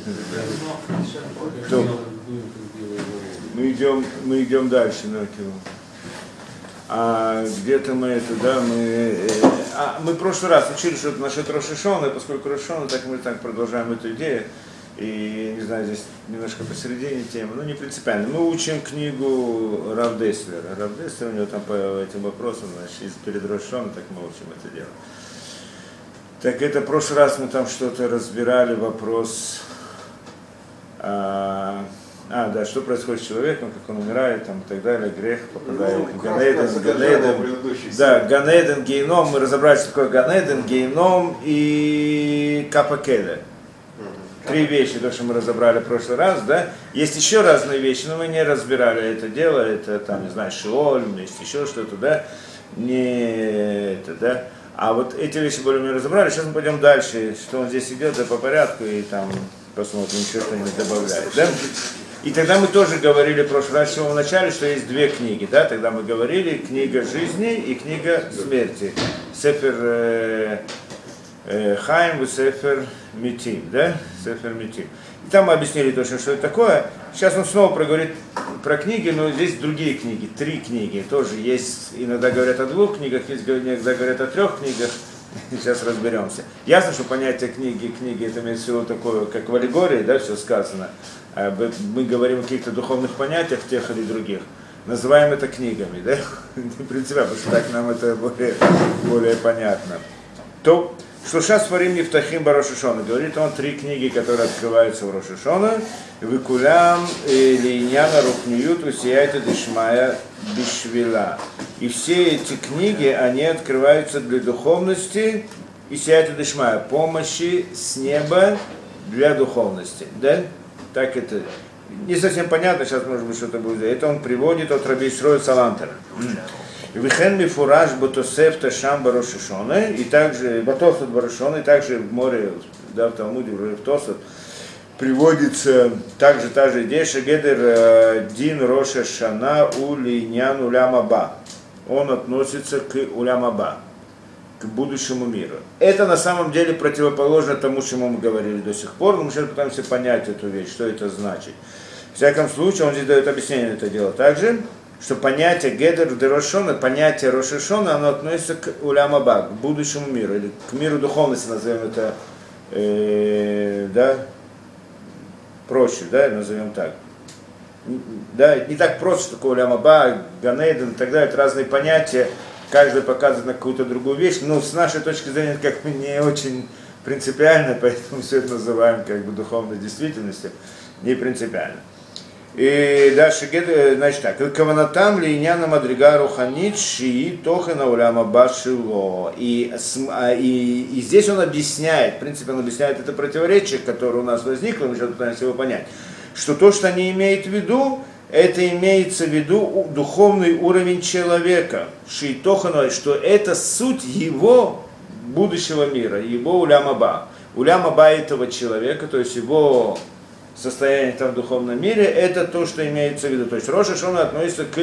То, мы идем дальше, где-то мы это, да, мы в прошлый раз учили, что это насчет Рош ха-Шана, и поскольку Рош ха-Шана, так мы так продолжаем эту идею. И, не знаю, здесь немножко посередине темы, но не принципиально. Мы учим книгу Рав Деслера. Рав Деслер, у него там по этим вопросам, значит, перед Рош ха-Шаной, так мы учим это дело. Так это в прошлый раз мы там что-то разбирали, вопрос, что происходит с человеком, как он умирает, там, и так далее, грех попадает в Ганеден, Гейном, мы разобрали, что такое Ганеден, Гейном и Капакеля. Три вещи, то, что мы разобрали в прошлый раз, да. Есть еще разные вещи, но мы не разбирали это дело, это там, не знаю, Шиоль, есть еще что-то, да, не это, да. А вот эти вещи более-менее разобрали, сейчас мы пойдем дальше, что он здесь идет, да, по порядку, и там посмотрим, еще что-нибудь добавляет, да. И тогда мы тоже говорили в прошлый раз, в самом начале, что есть две книги, да, тогда мы говорили, книга жизни и книга смерти, Сефер Хаим и Сефер Митим, да, Сефер Митим. И там мы объяснили точно, что это такое. Сейчас он снова проговорит про книги, но здесь другие книги, три книги тоже есть. Иногда говорят о двух книгах, иногда говорят о трех книгах. Сейчас разберемся. Ясно, что понятие книги это имеется в виду такое, как в аллегории, да, все сказано. Мы говорим о каких-то духовных понятиях, тех или других. Называем это книгами, да? В принципе, потому что так нам это более понятно. То, что сейчас творим Нефтахим ба Рош ха-Шана. Говорит он три книги, которые открываются в Рош ха-Шана. Викулям линьяна рухниют усияйта дешмая бишвила. И все эти книги, они открываются для духовности и сияйта дешмая, помощи с неба для духовности. Да? Так это не совсем понятно, сейчас может быть что-то будет. Это он приводит от Раби Исроэль Салантера. Вихен мифураж Батосеф Ташам ба Рош ха-Шана, и также Батосеф ба Рош ха-Шана, и также в море, да, в Талмуде, в Тосеф, приводится также та же идея, Шегедер Дин Рош ха-Шана у линьян улям аба. Он относится к улям аба, к будущему миру. Это на самом деле противоположно тому, чему мы говорили до сих пор, но мы сейчас пытаемся понять эту вещь, что это значит. В всяком случае, он здесь дает объяснение на это дело также, что понятие Гедер де Рош ха-Шана, понятие Рош ха-Шана, оно относится к улям аба, к будущему миру, или к миру духовности, назовем это, да, проще, да, назовем так. Да, не так просто, что такое улям аба, Ганейден и так далее, это разные понятия, каждый показывает на какую-то другую вещь, но с нашей точки зрения это как бы не очень принципиально, поэтому все это называем как бы духовной действительностью, не принципиально. И дальше, значит так, Каванатам линяна мадрига руханит шии тохена уляма башило. И здесь он объясняет, в принципе, он объясняет это противоречие, которое у нас возникло, мы сейчас пытаемся его понять, что то, что они имеют в виду, это имеется в виду духовный уровень человека, шии тохена, что это суть его будущего мира, его уляма ба этого человека, то есть его состояние там в духовном мире, это то, что имеется в виду. То есть Рош ха-Шана относится к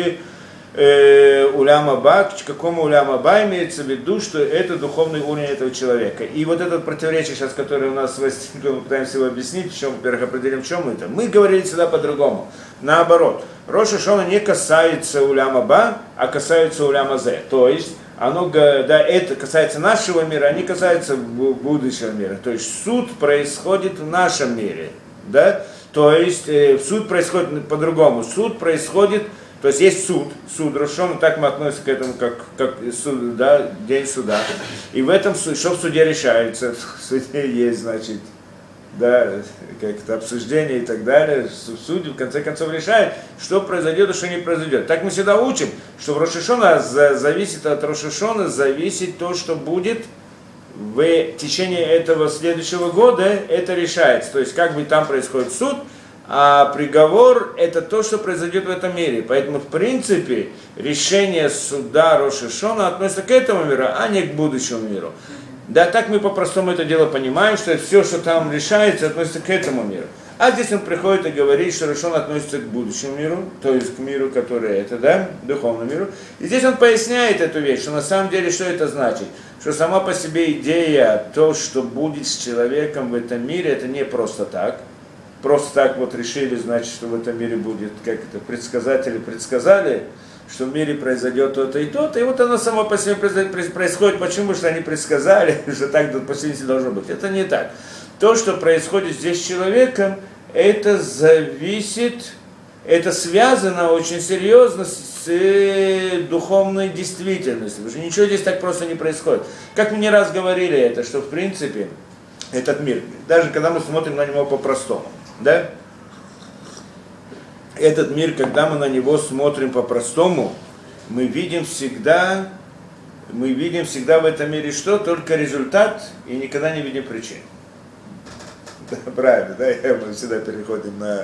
улям аба, к какому улям аба имеется в виду, что это духовный уровень этого человека. И вот это противоречие сейчас, которое у нас возникло, мы пытаемся его объяснить, в чем, во-первых, определим, в чем это. Мы говорили всегда по-другому. Наоборот, Рош ха-Шана не касается улям аба, а касается улям азе. То есть оно, да, это касается нашего мира, а не касается будущего мира. То есть суд происходит в нашем мире. Да? То есть суд происходит по-другому. Суд происходит, то есть суд Рош ха-Шана, так мы относимся к этому, как суд, да, день суда. И в этом, что в суде решается, в суде есть, значит, да, как-то обсуждение и так далее. Судьи в конце концов решают, что произойдет и что не произойдет. Так мы всегда учим, что в Рош ха-Шана зависит от Рош ха-Шана, зависит то, что будет в течение этого следующего года, это решается. То есть как бы там происходит суд, а приговор это то, что произойдет в этом мире. Поэтому в принципе решение суда Рош ха-Шана относится к этому миру, а не к будущему миру. Да, так мы по-простому это дело понимаем, что все, что там решается, относится к этому миру. А здесь он приходит и говорит, что Рош ха-Шана относится к будущему миру, то есть к миру, который это, да, духовному миру. И здесь он поясняет эту вещь, что на самом деле, что это значит? Что сама по себе идея, то, что будет с человеком в этом мире, это не просто так. просто так вот решили, значит, что в этом мире будет, как это, предсказатели предсказали, что в мире произойдет то-то и то-то, и вот оно само по себе происходит. Почему? Что они предсказали, что так по сути должно быть. Это не так. То, что происходит здесь с человеком, это зависит, это связано очень серьезно с духовной действительностью, потому что ничего здесь так просто не происходит. Как мы не раз говорили это, что в принципе этот мир, даже когда мы смотрим на него по-простому, да? Этот мир, когда мы на него смотрим по-простому, мы видим всегда в этом мире что? Только результат и никогда не видим причин. Да, правильно, да? Мы всегда переходим на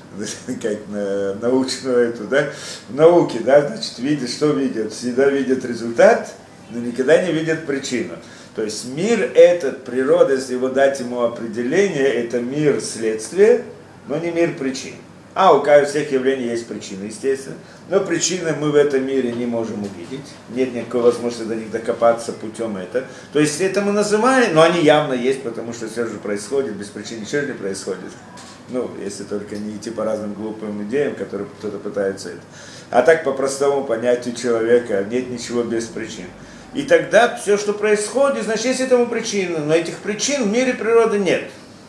научную эту, да? В науке, да, значит, видят, что видят? Всегда видят результат, но никогда не видят причину. То есть мир этот, природа, если его дать ему определение, это мир следствия, но не мир причин. У всех явлений есть причины, естественно. Но причины мы в этом мире не можем увидеть. Нет никакой возможности до них докопаться путем этого. То есть это мы называем, но они явно есть, потому что все же происходит, без причин ничего не происходит. Если только не идти по разным глупым идеям, которые кто-то пытается это. А так по простому понятию человека нет ничего без причин. И тогда все, что происходит, значит, есть этому причины. Но этих причин в мире природы нет.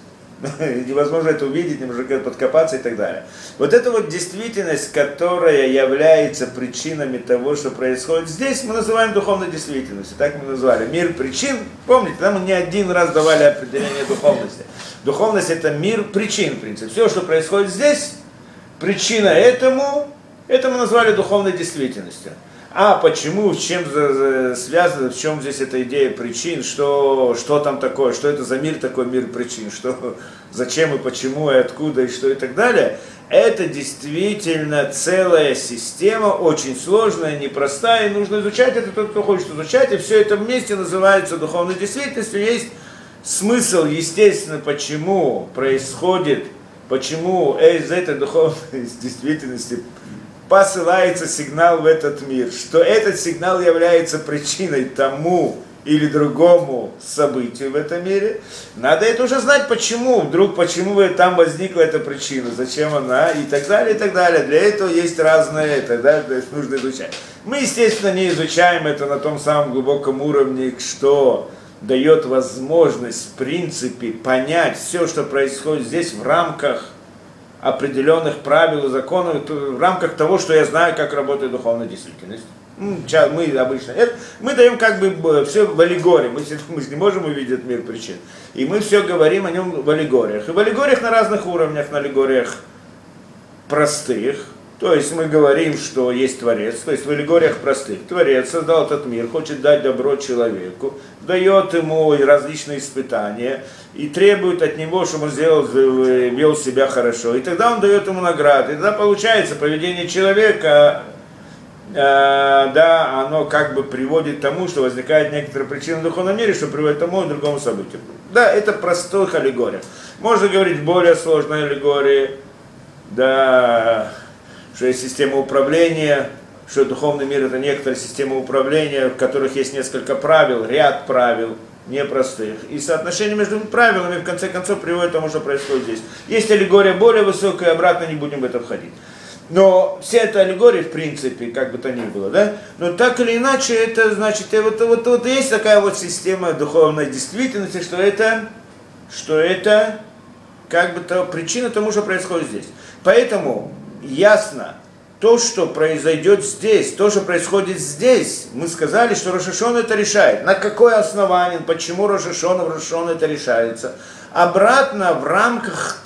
Невозможно это увидеть, немножко подкопаться и так далее. Вот эта вот действительность, которая является причинами того, что происходит здесь, мы называем духовной действительностью. Так мы назвали. Мир причин. Помните, да, мы не один раз давали определение духовности. Духовность — это мир причин, в принципе. Все, что происходит здесь, причина этому, это мы назвали духовной действительностью. Почему, с чем связано, в чем здесь эта идея причин, что там такое, что это за мир такой, мир причин, что, зачем и почему, и откуда, и что и так далее. Это действительно целая система, очень сложная, непростая, и нужно изучать это тот, кто хочет изучать, и все это вместе называется духовной действительностью. Есть смысл, естественно, почему происходит, почему из этой духовной действительности посылается сигнал в этот мир, что этот сигнал является причиной тому или другому событию в этом мире. Надо это уже знать, почему там возникла эта причина, зачем она и так далее, и так далее. Для этого есть разные, тогда нужно изучать. Мы, естественно, не изучаем это на том самом глубоком уровне, что дает возможность, в принципе, понять все, что происходит здесь в рамках определенных правил и законов, в рамках того, что я знаю, как работает духовная действительность. Мы обычно мы даем все в аллегории, мы же не можем увидеть мир причин. И мы все говорим о нем в аллегориях. И в аллегориях на разных уровнях, на аллегориях простых. То есть мы говорим, что есть Творец, то есть в аллегориях простых. Творец создал этот мир, хочет дать добро человеку, дает ему различные испытания и требует от него, чтобы он вел себя хорошо. И тогда он дает ему награды. И тогда получается поведение человека, оно приводит к тому, что возникает некоторые причины в духовном мире, что приводит к тому и другому событию. Да, это простых аллегориях. Можно говорить более сложные аллегории, да, что есть система управления, что духовный мир — это некоторая система управления, в которых есть несколько правил, ряд правил, непростых. И соотношение между правилами, в конце концов, приводит к тому, что происходит здесь. Есть аллегория более высокая, обратно не будем в это входить. Но вся эта аллегория, в принципе, как бы то ни было, да, но так или иначе, это значит, вот есть такая вот система духовной действительности, что это причина тому, что происходит здесь. Поэтому ясно, то, что произойдет здесь, то, что происходит здесь, мы сказали, что Рош ха-Шана это решает. На какое основание, почему Рош ха-Шана это решается? Обратно в рамках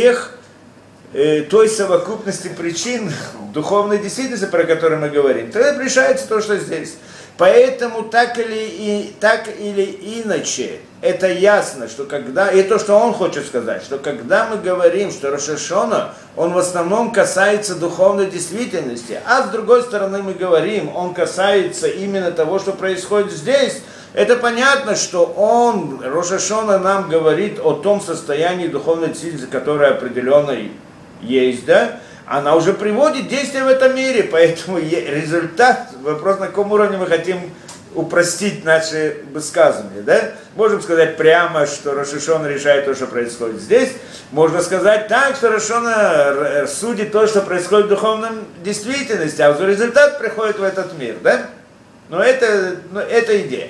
той совокупности причин духовной действительности, про которую мы говорим, тогда решается то, что здесь. Поэтому так или иначе, это ясно, что и то, что он хочет сказать, что когда мы говорим, что Рош ха-Шана, он в основном касается духовной действительности, а с другой стороны мы говорим, он касается именно того, что происходит здесь, это понятно, что Рош ха-Шана нам говорит о том состоянии духовной действительности, которое определенно есть, да? Она уже приводит действия в этом мире, поэтому результат, вопрос, на каком уровне мы хотим упростить наши высказывания, да? Можем сказать прямо, что Рош ха-Шана решает то, что происходит здесь. Можно сказать так, что Рош ха-Шана судит то, что происходит в духовном действительности, а результат приходит в этот мир, да? Но это идея.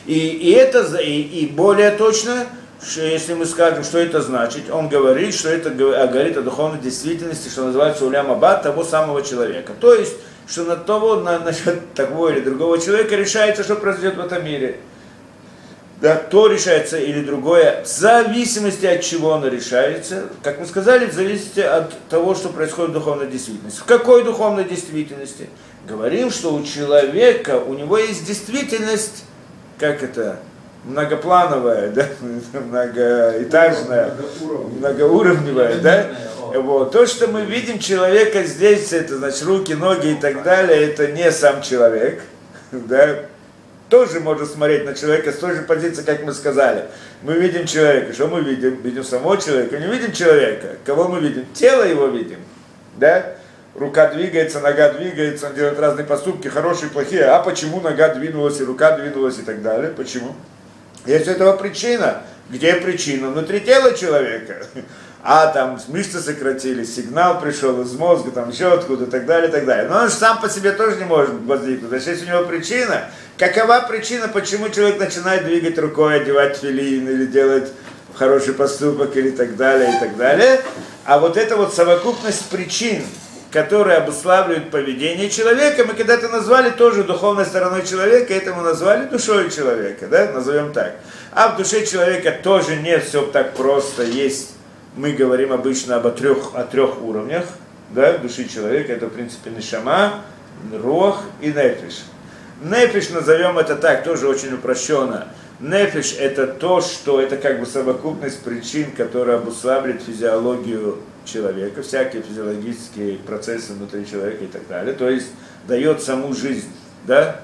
И более точно, если мы скажем, что это значит, он говорит, что это говорит о духовной действительности, что называется улям абад, того самого человека. То есть, что насчет того или другого человека решается, что произойдет в этом мире. Да, то решается или другое, в зависимости от чего оно решается, как мы сказали, в зависимости от того, что происходит в духовной действительности. В какой духовной действительности? Говорим, что у человека, у него есть действительность, как это, многоплановая, да? Многоэтажная, многоуровневая, да? Вот. То, что мы видим человека здесь, это значит руки, ноги и так далее, это не сам человек, да? Тоже можно смотреть на человека с той же позиции, как мы сказали. Мы видим человека. Что мы видим? Видим самого человека. Не видим человека. Кого мы видим? Тело его видим. Да? Рука двигается, нога двигается, он делает разные поступки, хорошие, плохие. А почему нога двинулась и рука двинулась и так далее? Почему? Есть у этого причина. Где причина? Внутри тела человека. А там мышцы сократились, сигнал пришел из мозга, там еще откуда, и так далее, и так далее. Но он же сам по себе тоже не может возникнуть. Значит, есть у него причина. Какова причина, почему человек начинает двигать рукой, одевать филин, или делать хороший поступок, или так далее, и так далее. А вот эта вот совокупность причин, которые обуславливают поведение человека, мы когда-то назвали тоже духовной стороной человека, это мы назвали душой человека, да, назовем так. А в душе человека тоже не все так просто, есть. Мы говорим обычно о трех уровнях, да, души человека, это в принципе нешама, руах и нефиш. Нефиш, назовем это так, тоже очень упрощенно. Нефиш это то, что это как бы совокупность причин, которые обуславливают физиологию человека, всякие физиологические процессы внутри человека и так далее, то есть дает саму жизнь, да?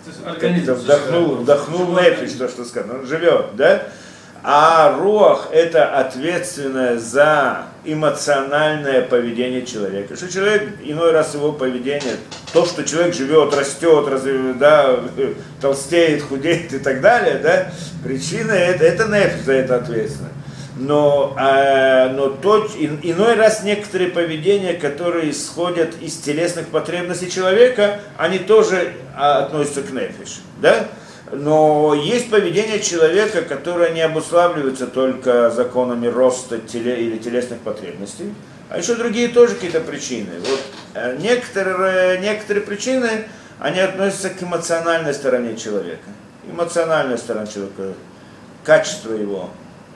Вдохнул нефиш, то, что сказано, он живет, да? А руах это ответственное за эмоциональное поведение человека. Что человек, иной раз его поведение, то, что человек живет, растет, да, толстеет, худеет и так далее, да, причина это нефиш за это ответственно. Но иной раз некоторые поведения, которые исходят из телесных потребностей человека, они тоже относятся к нефиш, да? Но есть поведение человека, которое не обуславливается только законами роста или телесных потребностей, а еще другие тоже какие-то причины. Вот некоторые причины, они относятся к эмоциональной стороне человека. Эмоциональная сторона человека, качество его,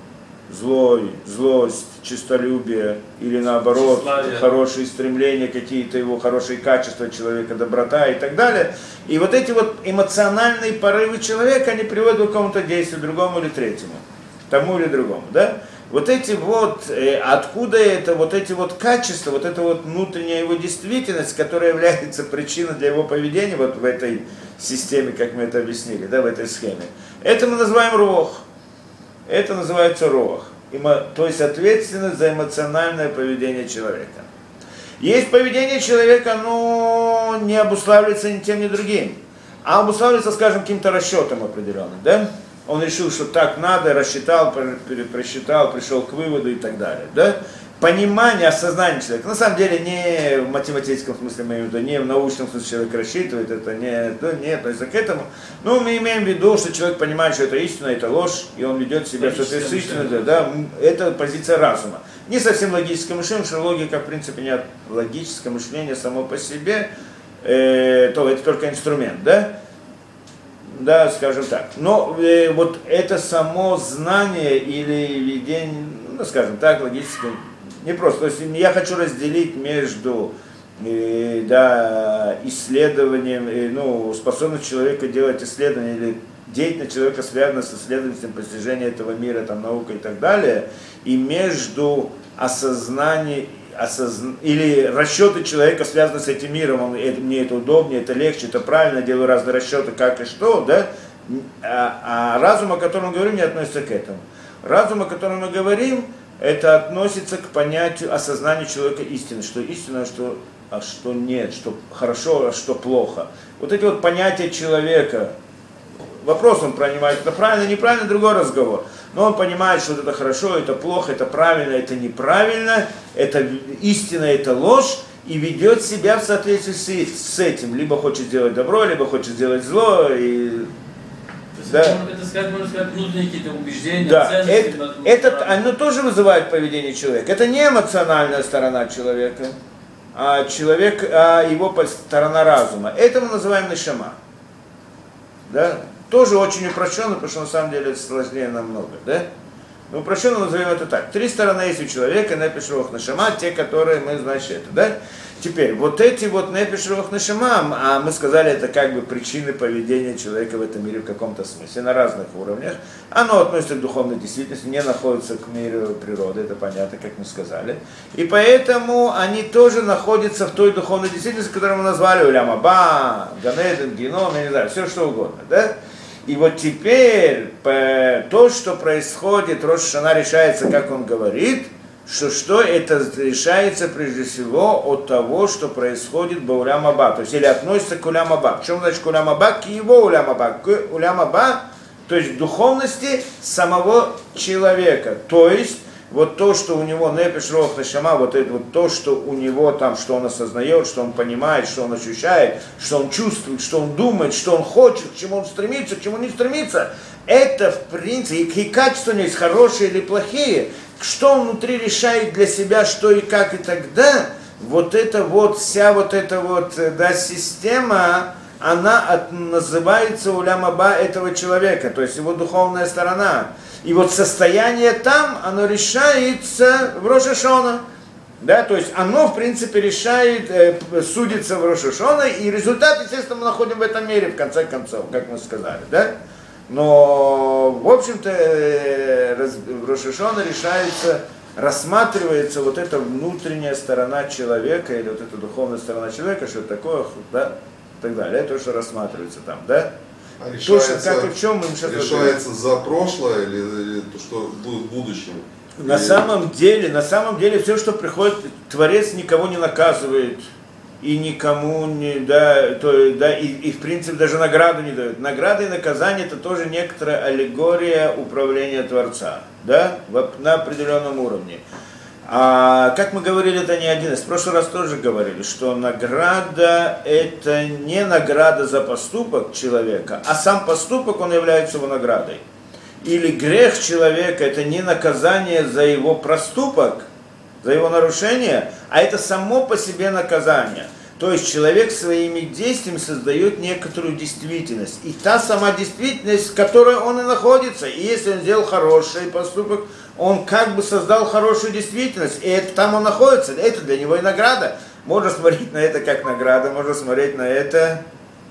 злость, честолюбие или наоборот, хорошие стремления, какие-то его хорошие качества человека, доброта и так далее. И вот эти вот эмоциональные порывы человека, они приводят к какому-то действию, другому или третьему, тому или другому, да? Вот эти вот, откуда это, вот эти вот качества, вот эта вот внутренняя его действительность, которая является причиной для его поведения вот в этой системе, как мы это объяснили, да, в этой схеме, это мы называем руах. Это называется руах, то есть ответственность за эмоциональное поведение человека. Есть поведение человека, но не обуславливается ни тем, ни другим, а обуславливается, скажем, каким-то расчетом определенным, да? Он решил, что так надо, рассчитал, просчитал, пришел к выводу и так далее, да? Понимание, осознание человека. На самом деле не в математическом смысле, мы имеем в виду, не в научном смысле человек рассчитывает, это не относится к этому. Но мы имеем в виду, что человек понимает, что это истина, это ложь, и он ведет себя в соответствии с истиной, да, это позиция разума. Не совсем логическое мышление, потому что логика, в принципе, не логическое мышление само по себе, то это только инструмент, да? Да, скажем так. Но вот это само знание или видение, ну, скажем так, логическое, не просто. То есть я хочу разделить между исследованием, способность человека делать исследования или деятельность человека связана с исследованием постижения этого мира, там, наука и так далее, и между осознанием или расчеты человека связаны с этим миром, мне это удобнее, это легче, это правильно, делаю разные расчеты, как и что, да? А разум, о котором мы говорим, не относится к этому. Разум, о котором мы говорим, это относится к понятию осознания человека истины, что истина, а что нет, что хорошо, а что плохо. Вот эти вот понятия человека, Вопрос, он понимает, это правильно, неправильно, другой разговор. Но он понимает, что вот это хорошо, это плохо, это правильно, это неправильно, это истина, это ложь, и ведет себя в соответствии с этим. Либо хочет сделать добро, либо хочет сделать зло. И... Да. Это, можно сказать, внутренние какие-то убеждения, да. ценности. Оно тоже вызывает поведение человека. Это не эмоциональная сторона человека, а его сторона разума. Это мы называем нешама. Да? Тоже очень упрощенно, потому что на самом деле это сложнее намного. Да? Но упрощенно назовем это так. 3 стороны есть у человека, непеш руах нешама, те, которые мы, значит, это, да? Теперь, вот эти вот непеш руах нешама, а мы сказали, это как бы причины поведения человека в этом мире в каком-то смысле, на разных уровнях. Оно относится к духовной действительности, не находится к миру природы, это понятно, как мы сказали. И поэтому они тоже находятся в той духовной действительности, которую мы назвали Улям Аба, Ганеден, Геном, я не знаю, все что угодно, да? И вот теперь то, что происходит, Рош ха-Шана решается, как он говорит, что это решается прежде всего от того, что происходит в Улям Аба, то есть или относится к Улям Аба. В чем значит к Улям Аба? К его Улям Аба. К Улям Аба, то есть к духовности самого человека. То есть вот то, что у него непеш руах нешама, вот это вот то, что у него там, что он осознает, что он понимает, что он ощущает, что он чувствует, что он думает, что он хочет, к чему он стремится, к чему не стремится, это в принципе, и качества у него есть хорошие или плохие, что он внутри решает для себя, что и как, и тогда, вот это вот, вся вот эта вот, да, система, она называется Улям Аба этого человека, то есть его духовная сторона. И вот состояние там, оно решается в Рош ха-Шана. Да, то есть оно, в принципе, решает, судится в Рош ха-Шана, и результат, естественно, мы находим в этом мире, в конце концов, как мы сказали, да? Но, в общем-то, в Рош ха-Шана решается, рассматривается вот эта внутренняя сторона человека, или вот эта духовная сторона человека, что такое, да, и так далее, это то, что рассматривается там, да? А решается, как и в чем мы сейчас решается за прошлое или то, что будет в будущем? На самом деле, все, что приходит, Творец никого не наказывает и никому не, да, и в принципе даже награду не дает. Награда и наказание это тоже некоторая аллегория управления Творца, да, на определенном уровне. А как мы говорили, это не один раз. В прошлый раз тоже говорили, что награда это не награда за поступок человека, а сам поступок, он является его наградой. Или грех человека это не наказание за его проступок, за его нарушение, а это само по себе наказание. То есть человек своими действиями создает некоторую действительность. И та сама действительность, в которой он и находится. И если он сделал хороший поступок, он как бы создал хорошую действительность. И это, там он находится. Это для него и награда. Можно смотреть на это как награда, можно смотреть на это,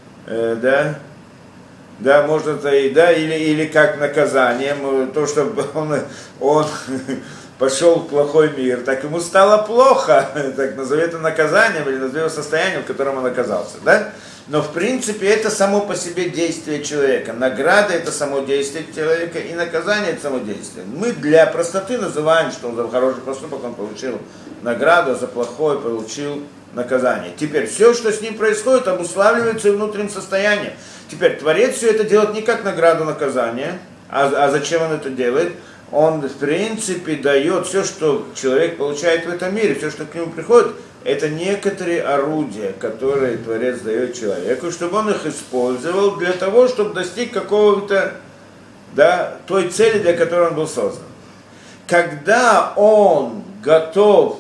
да, можно это и да, или как наказание. То, что он пошел в плохой мир, так ему стало плохо, так назови это наказанием или назови его состоянием, в котором он оказался, да? Но в принципе это само по себе действие человека. Награда это само действие человека, и наказание это само действие. Мы для простоты называем, что за хороший поступок он получил награду, за плохой получил наказание. Теперь все, что с ним происходит, обуславливается внутренним состоянием. Теперь Творец все это делает не как награду наказания, а зачем он это делает? Он, в принципе, дает все, что человек получает в этом мире, все, что к нему приходит, это некоторые орудия, которые Творец дает человеку, чтобы он их использовал для того, чтобы достичь какого-то, да, той цели, для которой он был создан. Когда он готов,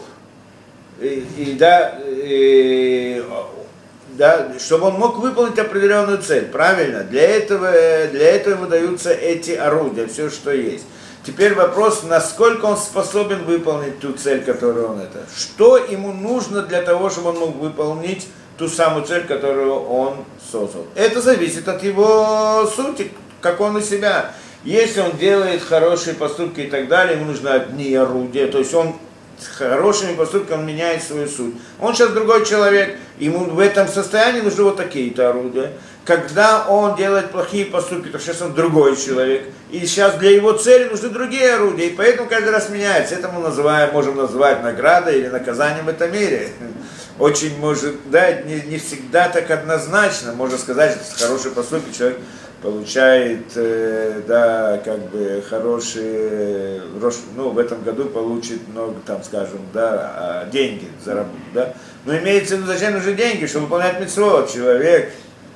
чтобы он мог выполнить определенную цель, правильно? Для этого ему даются эти орудия, все, что есть. Теперь вопрос, насколько он способен выполнить ту цель, которую он это. Что ему нужно для того, чтобы он мог выполнить ту самую цель, которую он создал. Это зависит от его сути, как он из себя. Если он делает хорошие поступки и так далее, ему нужны одни орудия, то есть он с хорошими поступками меняет свою суть. Он сейчас другой человек, ему в этом состоянии нужны вот такие-то орудия. Когда он делает плохие поступки, то сейчас он другой человек. И сейчас для его цели нужны другие орудия. И поэтому каждый раз меняется. Это мы можем называть наградой или наказанием в этом мире. Очень может, да, не всегда так однозначно. Можно сказать, что с хорошей поступки человек получает, да, как бы хорошие, ну, в этом году получит много, там, скажем, да, деньги заработать, да. Но имеется в виду, зачем нужны деньги, чтобы выполнять мицвот. Человек,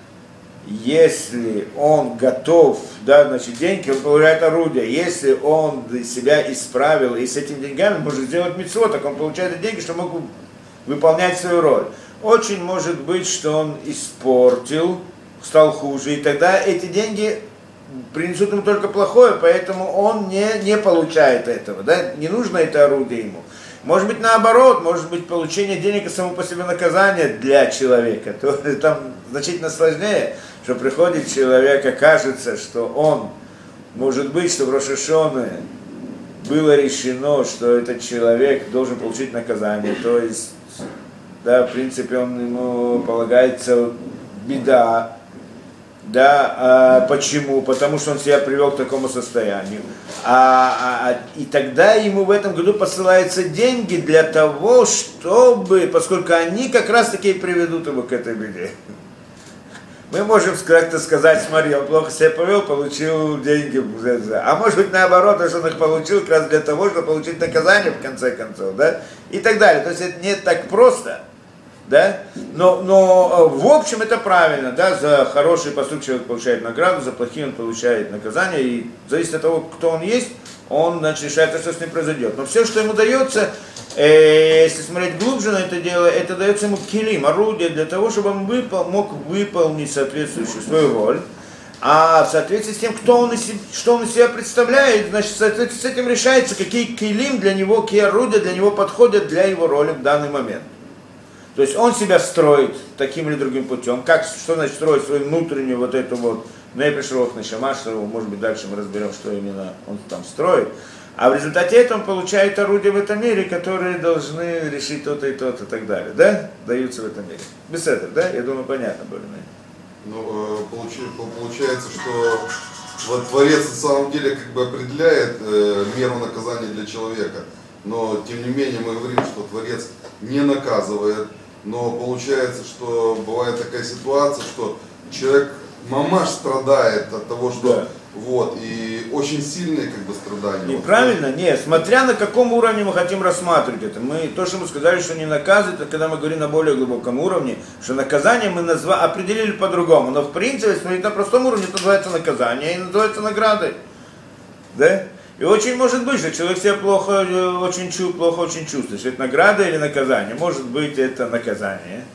если он готов, да, значит, деньги, он получает орудие. Если он себя исправил и с этими деньгами может сделать мицвот, так он получает деньги, чтобы мог выполнять свою роль. Очень может быть, что он испортил, стал хуже, и тогда эти деньги принесут ему только плохое, поэтому он не получает этого, да, не нужно это орудие ему. Может быть наоборот, может быть получение денег и само по себе наказание для человека, то там значительно сложнее, что приходит человек, окажется, что он, может быть, что в Рош ха-Шана было решено, что этот человек должен получить наказание, то есть, да, в принципе, ему полагается беда. Да, почему? Потому что он себя привел к такому состоянию. И тогда ему в этом году посылаются деньги для того, чтобы, поскольку они как раз таки и приведут его к этой беде. Мы можем как-то сказать, смотри, он плохо себя повел, получил деньги. А может быть наоборот, что он их получил как раз для того, чтобы получить наказание в конце концов, да? И так далее. То есть это не так просто. Да? Но в общем это правильно, да? За хороший поступок человек получает награду, за плохие он получает наказание, и зависит от того, кто он есть, он, значит, решает, что с ним произойдет. Но все, что ему дается, если смотреть глубже на это дело, это дается ему килим, орудие для того, чтобы он мог выполнить соответствующую свою роль. А в соответствии с тем, что он из себя представляет, значит, в соответствии с этим решается, какие килим для него, какие орудия для него подходят для его роли в данный момент. То есть он себя строит таким или другим путем. Что значит строить свою внутреннюю вот эту вот нефеш-руах нешама, может быть дальше мы разберем, что именно он там строит. А в результате этого он получает орудия в этом мире, которые должны решить то-то и то-то и так далее. Да? Даются в этом мире. Без этого, да? Я думаю, понятно более-менее. Ну, получается, что вот Творец на самом деле как бы определяет меру наказания для человека. Но тем не менее мы говорим, что Творец не наказывает. Но получается, что бывает такая ситуация, что человек мамаш страдает от того, что да. Вот, и очень сильные как бы страдания. Неправильно? Нет, смотря на каком уровне мы хотим рассматривать это. То, что мы сказали, что не наказывают, это когда мы говорим на более глубоком уровне, что наказание мы определили по-другому. Но в принципе, если на простом уровне, это называется наказание и называется наградой. Да? И очень может быть, что человек себя плохо очень чувствует, что это награда или наказание. Может быть, это наказание.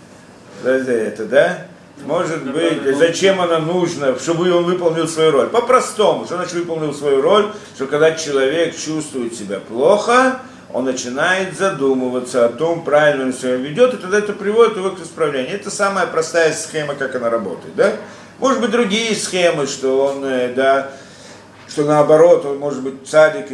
Да? Может быть, зачем она нужна, чтобы он выполнил свою роль. По-простому, что значит выполнил свою роль, что когда человек чувствует себя плохо, он начинает задумываться о том, правильно он себя ведет, и тогда это приводит его к исправлению. Это самая простая схема, как она работает. Да? Может быть, другие схемы, что он, да, что наоборот, он может быть цадик,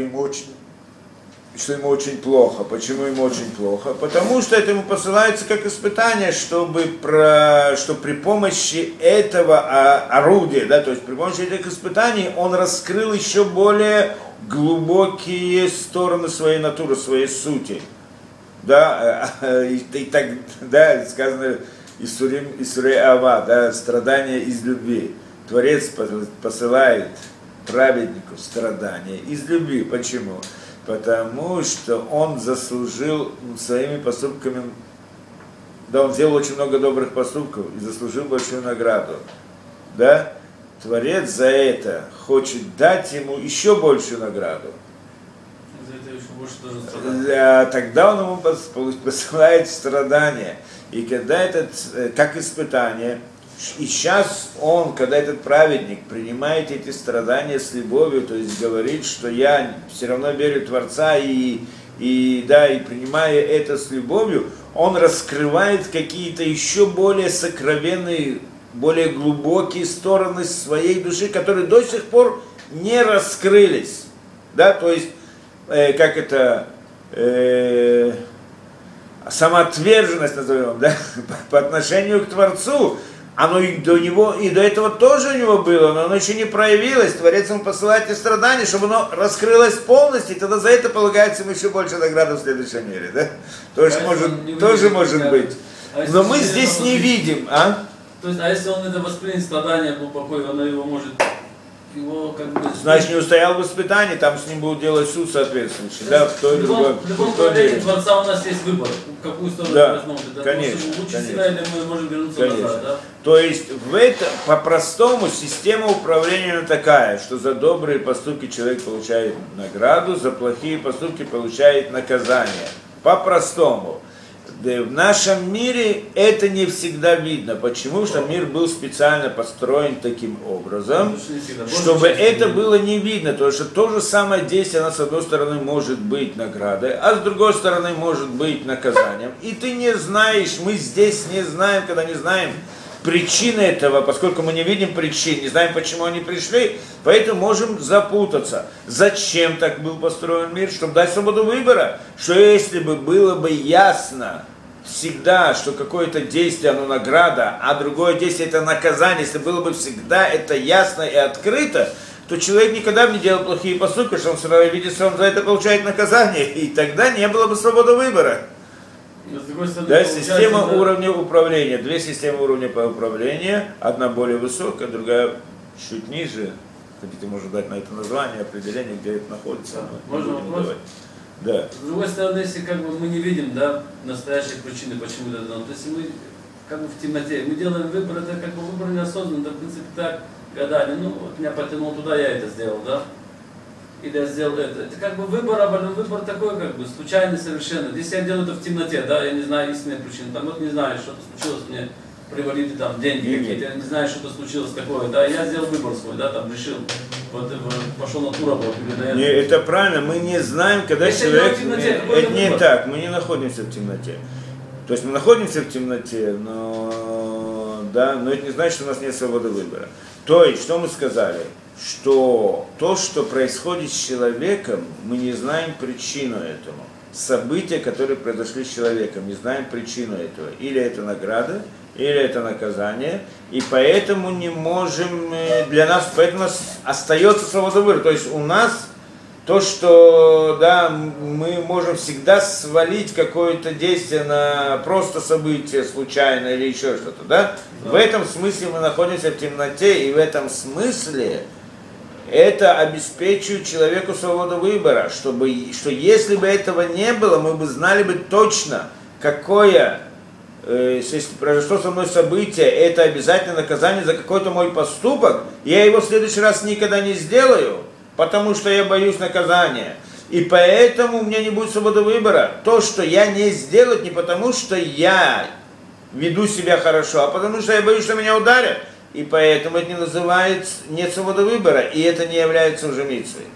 что ему очень плохо. Почему ему очень плохо? Потому что это ему посылается как испытание, что при помощи этого орудия, да, то есть при помощи этих испытаний он раскрыл еще более глубокие стороны своей натуры, своей сути. Да, и так, да, сказано Исурей Ава, да, страдания из любви. Творец посылает праведнику страдания из любви. Почему? Потому что он заслужил своими поступками, да, он сделал очень много добрых поступков и заслужил большую награду. Да? Творец за это хочет дать ему еще большую награду. За это еще больше должен страдать. Тогда он ему посылает страдания. И когда как испытание, и сейчас он, когда этот праведник принимает эти страдания с любовью, то есть говорит, что я все равно верю в Творца и принимая это с любовью, он раскрывает какие-то еще более сокровенные, более глубокие стороны своей души, которые до сих пор не раскрылись. Да, то есть, самоотверженность, назовем, да, по отношению к Творцу, оно и до него, и до этого тоже у него было, но оно еще не проявилось. Творец ему посылает эти страдания, чтобы оно раскрылось полностью, и тогда за это полагается ему еще больше награды в следующем мире. Да? Тоже может быть. Но мы здесь не видим. То есть, а если он это воспринят страдания, был покой, он его может, его как бы... Значит, не устоял в испытании, там с ним будут делать суд соответствующий, да, в той и другой. В любом проявлении Творца у нас есть выбор, в какую сторону да, возьмем. конечно, лучше конечно. себя, или мы можем вернуться Конечно. назад, да? То есть в это, по-простому, система управления такая, что за добрые поступки человек получает награду, за плохие поступки получает наказание. По-простому. Да, в нашем мире это не всегда видно. Почему? Что мир был специально построен таким образом, чтобы это было не видно. Потому что то же самое действие, оно с одной стороны может быть наградой, а с другой стороны может быть наказанием. И ты не знаешь, мы здесь не знаем, когда не знаем причины этого, поскольку мы не видим причин, не знаем, почему они пришли, поэтому можем запутаться. Зачем так был построен мир? Чтобы дать свободу выбора. Что если бы было бы ясно всегда, что какое-то действие, оно награда, а другое действие это наказание, если было бы всегда это ясно и открыто, то человек никогда бы не делал плохие поступки, что он сразу видит, что он за это получает наказание, и тогда не было бы свободы выбора. Да, система уровня управления, две системы уровня управления, одна более высокая, другая чуть ниже. Хотите, можно дать на это название, определение, где это находится. Можно вопрос? Да. С другой стороны, если как бы мы не видим, да, настоящей причины, почему это дано, то есть мы как бы в темноте, мы делаем выбор, это как бы выбор неосознанный, да, в принципе так, гадали, ну вот меня потянуло туда, я это сделал, да. Или я сделал это. Это как бы выбор, а выбор такой, как бы, случайный совершенно. Если я делаю это в темноте, да, я не знаю истинной причины, там вот не знаю, что-то случилось, мне привалили там деньги какие-то, я не знаю, что-то случилось такое, да, я сделал выбор свой, да, там решил, вот пошел на тур работу, или да, не, это правильно, мы не знаем, когда если человек... это не так, мы не находимся в темноте. То есть мы находимся в темноте, но это не значит, что у нас нет свободы выбора. То есть, что мы сказали? Что то, что происходит с человеком, мы не знаем причину этому. События, которые произошли с человеком, не знаем причину этого. Или это награда, или это наказание. И поэтому не можем, для нас, поэтому у нас остается свобода выбора. То есть у нас то, что да, мы можем всегда свалить какое-то действие на просто событие случайно или еще что-то. Да? В этом смысле мы находимся в темноте, и в этом смысле это обеспечивает человеку свободу выбора, что если бы этого не было, мы бы знали бы точно, какое, если произошло со мной событие, это обязательно наказание за какой-то мой поступок, я его в следующий раз никогда не сделаю, потому что я боюсь наказания. И поэтому у меня не будет свободы выбора. То, что я не сделаю, не потому что я веду себя хорошо, а потому что я боюсь, что меня ударят. И поэтому это не называется нет свободы выбора, и это не является уже мицвой.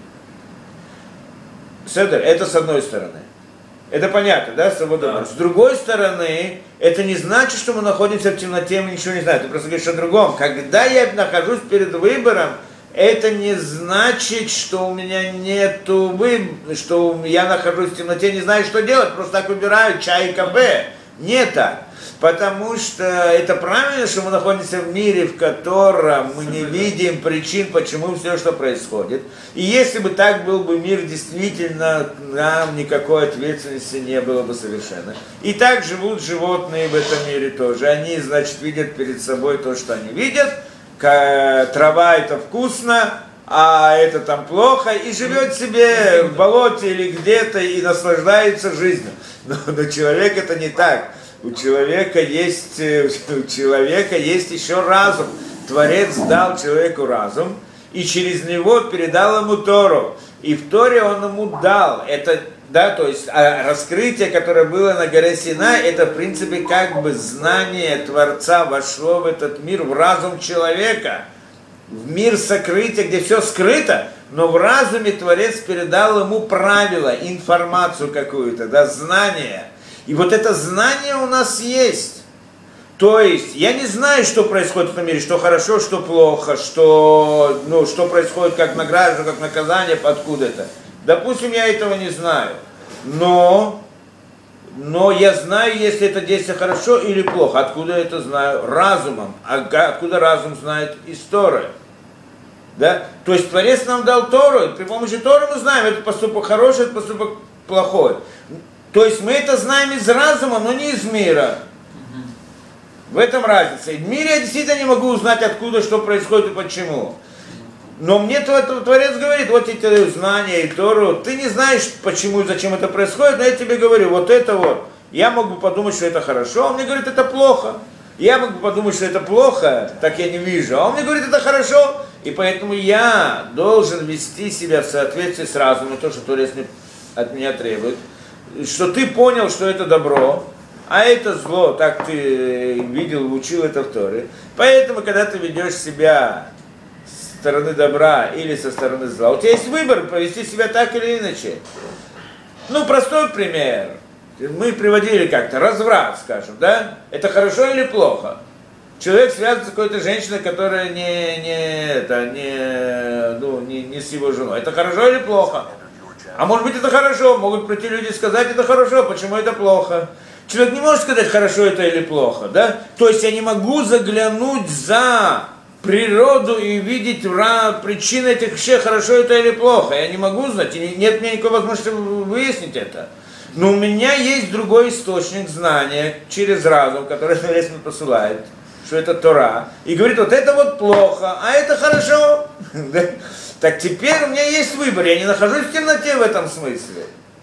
Седер, это с одной стороны. Это понятно, да, свобода выбора. С другой стороны, это не значит, что мы находимся в темноте, мы ничего не знаем. Ты просто говоришь о другом. Когда я нахожусь перед выбором, это не значит, что у меня нету выбора, что я нахожусь в темноте, не знаю, что делать, просто так выбираю чай и кафе. Не так. Потому что это правильно, что мы находимся в мире, в котором мы не видим причин, почему все, что происходит. И если бы так был бы мир, действительно, нам никакой ответственности не было бы совершенно. И так живут животные в этом мире тоже. Они, значит, видят перед собой то, что они видят. Трава это вкусно, а это там плохо. И живет себе в болоте или где-то и наслаждается жизнью. Но человек это не так. У человека есть еще разум. Творец дал человеку разум и через него передал ему Тору. И в Торе он ему дал. Это, да, то есть раскрытие, которое было на горе Синай, это в принципе как бы знание Творца вошло в этот мир, в разум человека. В мир сокрытия, где все скрыто, но в разуме Творец передал ему правила, информацию какую-то, да, знание. И вот это знание у нас есть. То есть, я не знаю, что происходит в этом мире, что хорошо, что плохо, что происходит как награда, как наказание, откуда-то. Допустим, я этого не знаю. Но я знаю, если это действие хорошо или плохо. Откуда я это знаю? Разумом. А откуда разум знает из Торы? Да? То есть, Творец нам дал Тору, и при помощи Торы мы знаем, это поступок хороший, это поступок плохой. То есть мы это знаем из разума, но не из мира. В этом разница. В мире я действительно не могу узнать, откуда, что происходит и почему. Но мне Творец говорит, вот эти знания и Тору, ты не знаешь, почему и зачем это происходит, но я тебе говорю, вот это вот. Я мог бы подумать, что это хорошо, а он мне говорит, это плохо. Я мог бы подумать, что это плохо, так я не вижу, а он мне говорит, это хорошо. И поэтому я должен вести себя в соответствии с разумом, то, что Творец от меня требует. Что ты понял, что это добро, а это зло, так ты видел, учил это в Торе. Поэтому, когда ты ведешь себя со стороны добра или со стороны зла, у тебя есть выбор, повести себя так или иначе. Ну, простой пример. Мы приводили как-то разврат, скажем, да? Это хорошо или плохо? Человек связан с какой-то женщиной, которая не с его женой. Это хорошо или плохо? А может быть это хорошо, могут прийти люди и сказать, это хорошо, почему это плохо? Человек не может сказать, хорошо это или плохо, да? То есть я не могу заглянуть за природу и видеть причины этих вещей, хорошо это или плохо. Я не могу знать, и нет у меня никакой возможности выяснить это. Но у меня есть другой источник знания через разум, который Творец мне посылает, что это Тора, и говорит, вот это вот плохо, а это хорошо. Так теперь у меня есть выбор, я не нахожусь в темноте в этом смысле.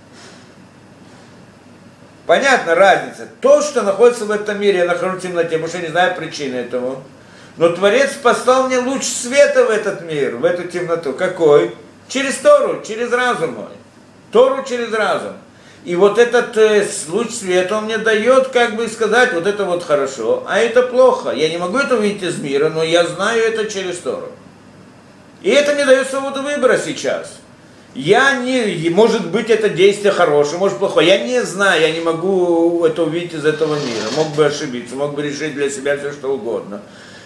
Понятна разница. То, что находится в этом мире, я нахожусь в темноте, потому что я не знаю причины этому. Но Творец послал мне луч света в этот мир, в эту темноту. Какой? Через Тору, через разум мой. Тору через разум. И вот этот луч света, он мне дает, как бы сказать, вот это вот хорошо, а это плохо. Я не могу это увидеть из мира, но я знаю это через Тору. И это мне дает свободу выбора сейчас. Может быть, это действие хорошее, может плохое. Я не знаю, я не могу это увидеть из этого мира. Мог бы ошибиться, мог бы решить для себя все, что угодно.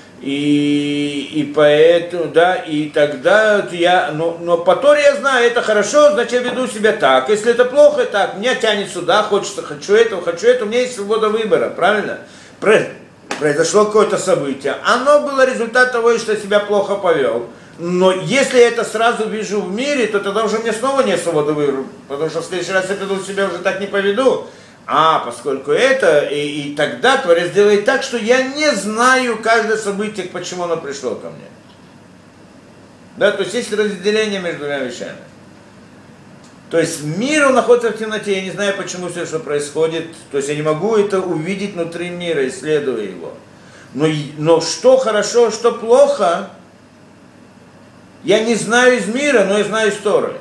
И поэтому, да, и тогда но по Торе я знаю, это хорошо, значит я веду себя так. Если это плохо, так, меня тянет сюда, хочется, хочу это, у меня есть свобода выбора, правильно? Произошло какое-то событие, оно было результат того, что я себя плохо повел. Но если я это сразу вижу в мире, то тогда уже мне снова нет свободы выбора, потому что в следующий раз я себя уже так не поведу. А поскольку это, и тогда Творец делает так, что я не знаю каждое событие, почему оно пришло ко мне. Да, то есть есть разделение между двумя вещами. То есть мир, он находится в темноте, я не знаю, почему все, что происходит, то есть я не могу это увидеть внутри мира, исследуя его. Но что хорошо, что плохо, я не знаю из мира, но я знаю из Торы.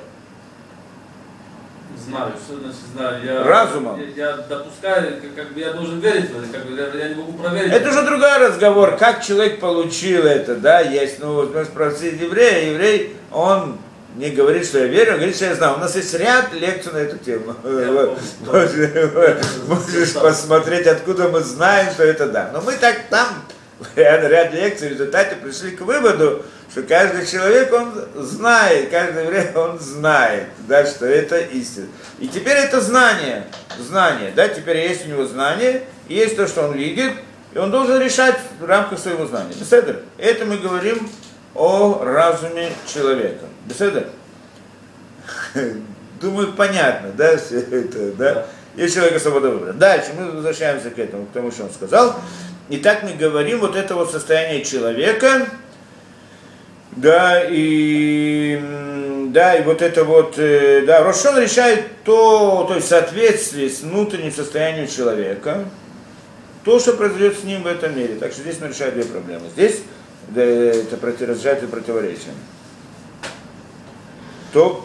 Знаю, что значит знаю. Разумом. Я допускаю, как бы я должен верить в это, как бы я не могу проверить. Это уже другой разговор, как человек получил это, да, есть, вот мы спросили еврей, он не говорит, что я верю, он говорит, что я знаю. У нас есть ряд лекций на эту тему. Можешь посмотреть, откуда мы знаем, что это да. Но мы так там, ряд лекций, в результате пришли к выводу, что каждый человек, он знает, каждый еврей, он знает, да, что это истина. И теперь это знание, да, теперь есть у него знание, есть то, что он видит, и он должен решать в рамках своего знания. Беседер. Это мы говорим о разуме человека. Беседер. Думаю, понятно, да, все это, да. Есть человека свобода выбора. Дальше мы возвращаемся к этому, к тому, что он сказал. Итак, мы говорим вот это вот состояние человека, да, и вот это вот, да, Рош ха-Шана решает то есть в соответствии с внутренним состоянием человека, то, что произойдет с ним в этом мире. Так что здесь мы решаем две проблемы. Здесь да, это разрешает противоречие. То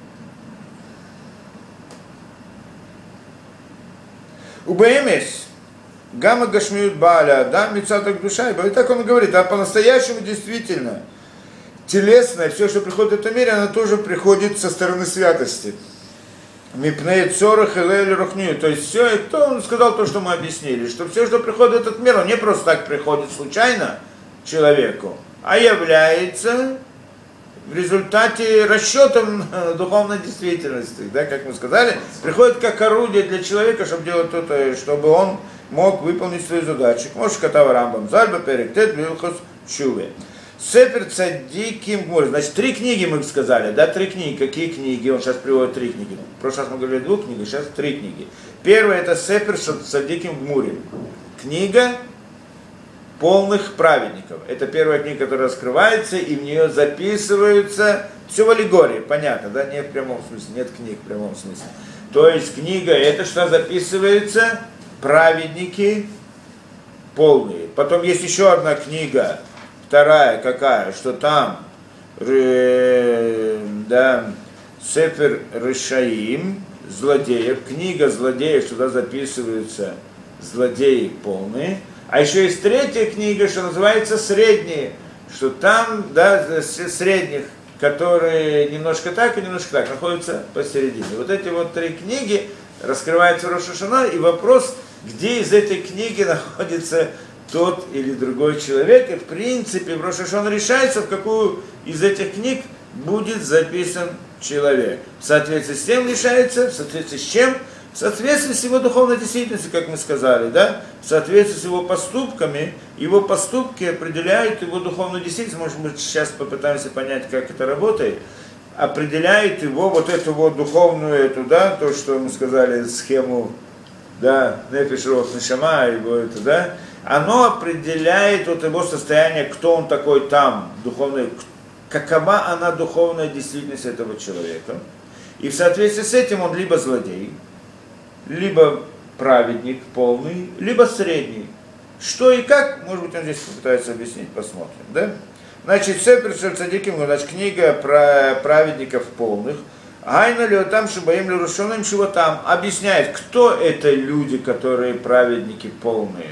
Убаэмес Гамма Гашмиют Бааля, да, Мицатак душа, и так он говорит, а по-настоящему действительно телесное, все, что приходит в этом мире, оно тоже приходит со стороны святости. Мипней цорах элэль рухню. То есть все, это он сказал то, что мы объяснили, что все, что приходит в этот мир, он не просто так приходит случайно человеку, а является в результате расчетом духовной действительности, да, как мы сказали, приходит как орудие для человека, чтобы делать то, чтобы он мог выполнить свою задачу. Может, Катава Рамбам, Зальба, Перектет, Вилхос, Чуве. Сепер Цадиким Гмур. Значит, 3 книги мы сказали, да, 3 книги. Какие книги? Он сейчас приводит 3 книги. В прошлый раз мы говорили 2 книги, сейчас 3 книги. Первая это Сепер Цадиким Гмурим. Книга полных праведников. Это первая книга, которая раскрывается, и в нее записываются, все в аллегории, понятно, да, не в прямом смысле, нет книг в прямом смысле. То есть книга, это что записывается? Праведники полные. Потом есть еще одна книга, вторая какая, что там, да, Сефер Решаим, злодеев, книга злодеев, сюда записываются злодеи полные. А еще есть третья книга, что называется средние, что там, да, средних, которые немножко так и немножко так, находятся посередине. Вот эти вот три книги раскрываются в Рош ха-Шана, и вопрос, где из этой книги находится тот или другой человек, и в принципе в Рош ха-Шана решается, в какую из этих книг будет записан человек. В соответствии с тем решается, в соответствии с чем? В соответствии с его духовной действительностью, как мы сказали, да? В соответствии с его поступками, его поступки определяют его духовную действительность. Может быть, сейчас попытаемся понять, как это работает. Определяет его вот эту вот духовную, эту, да, то, что мы сказали, схему, да, нефеш руах нешама, его это, да, оно определяет вот его состояние, кто он такой там, духовный, какова она духовная действительность этого человека. И в соответствии с этим он либо злодей, либо праведник полный, либо средний. Что и как, может быть, он здесь попытается объяснить, посмотрим, да? Значит, Сефер Шель Цадиким, значит, книга про праведников полных. Айна ли там шибаим ли рушоным чего там объясняет, кто это люди, которые праведники полные,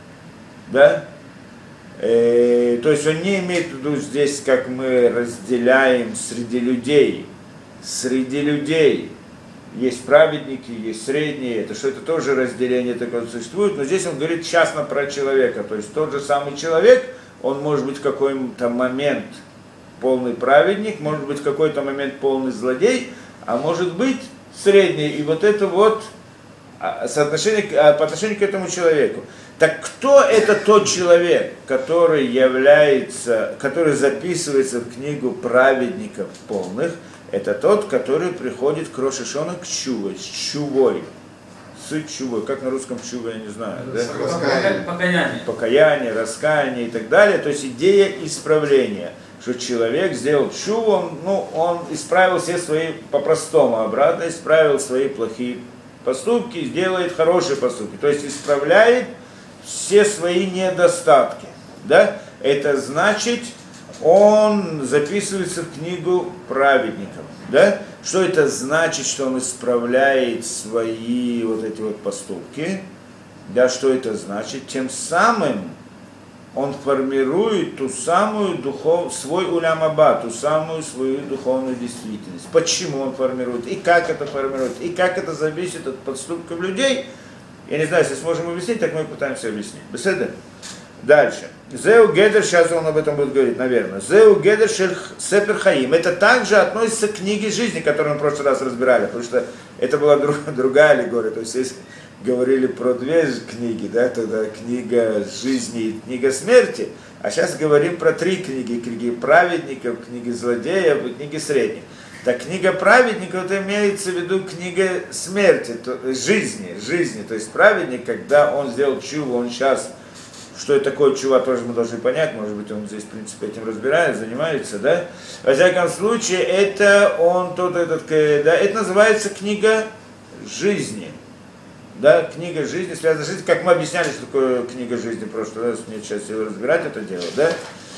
да? То есть он не имеет в виду здесь, как мы разделяем среди людей. Среди людей есть праведники, есть средние, это что это тоже разделение такое существует, но здесь он говорит частно про человека, то есть тот же самый человек, он может быть в какой-то момент полный праведник, может быть в какой-то момент полный злодей, а может быть средний, и вот это вот соотношение, по отношению к этому человеку. Так кто это тот человек, который является, который записывается в книгу праведников полных? Это тот, который приходит к Рош ха-Шана к чувой, с чувой. С чувой, как на русском чува, я не знаю. Да? Покаяние. Покаяние, раскаяние и так далее. То есть идея исправления. Что человек сделал чуву, он исправил все свои, по-простому обратно, исправил свои плохие поступки, сделает хорошие поступки. То есть исправляет все свои недостатки. Да? Это значит, он записывается в книгу праведников. Да? Что это значит, что он исправляет свои вот эти вот поступки? Да, что это значит? Тем самым он формирует ту самую свой улям аба, ту самую свою духовную действительность. Почему он формирует, и как это формирует, и как это зависит от поступков людей. Я не знаю, если сможем объяснить, так мы пытаемся объяснить. Беседа? Дальше. Зеу Гедер, сейчас он об этом будет говорить, наверное. Зеу Гедер Сефер Хаим. Это также относится к книге жизни, которую мы в прошлый раз разбирали, потому что это была другая аллегория. То есть, если говорили про две книги, да, тогда книга жизни и книга смерти, а сейчас говорим про три книги. Книги праведников, книги злодеев и книги средних. Так книга праведников, это имеется в виду книга смерти, жизни. То есть праведник, когда он сделал чуву, он сейчас... Что это такое чува, тоже мы должны понять, может быть, он здесь, в принципе, этим разбирается, занимается, да? Во всяком случае, это он, это называется книга жизни, да, книга жизни, связанная с жизнью, как мы объясняли, что такое книга жизни в прошлый раз, мне сейчас разбирать это дело, да?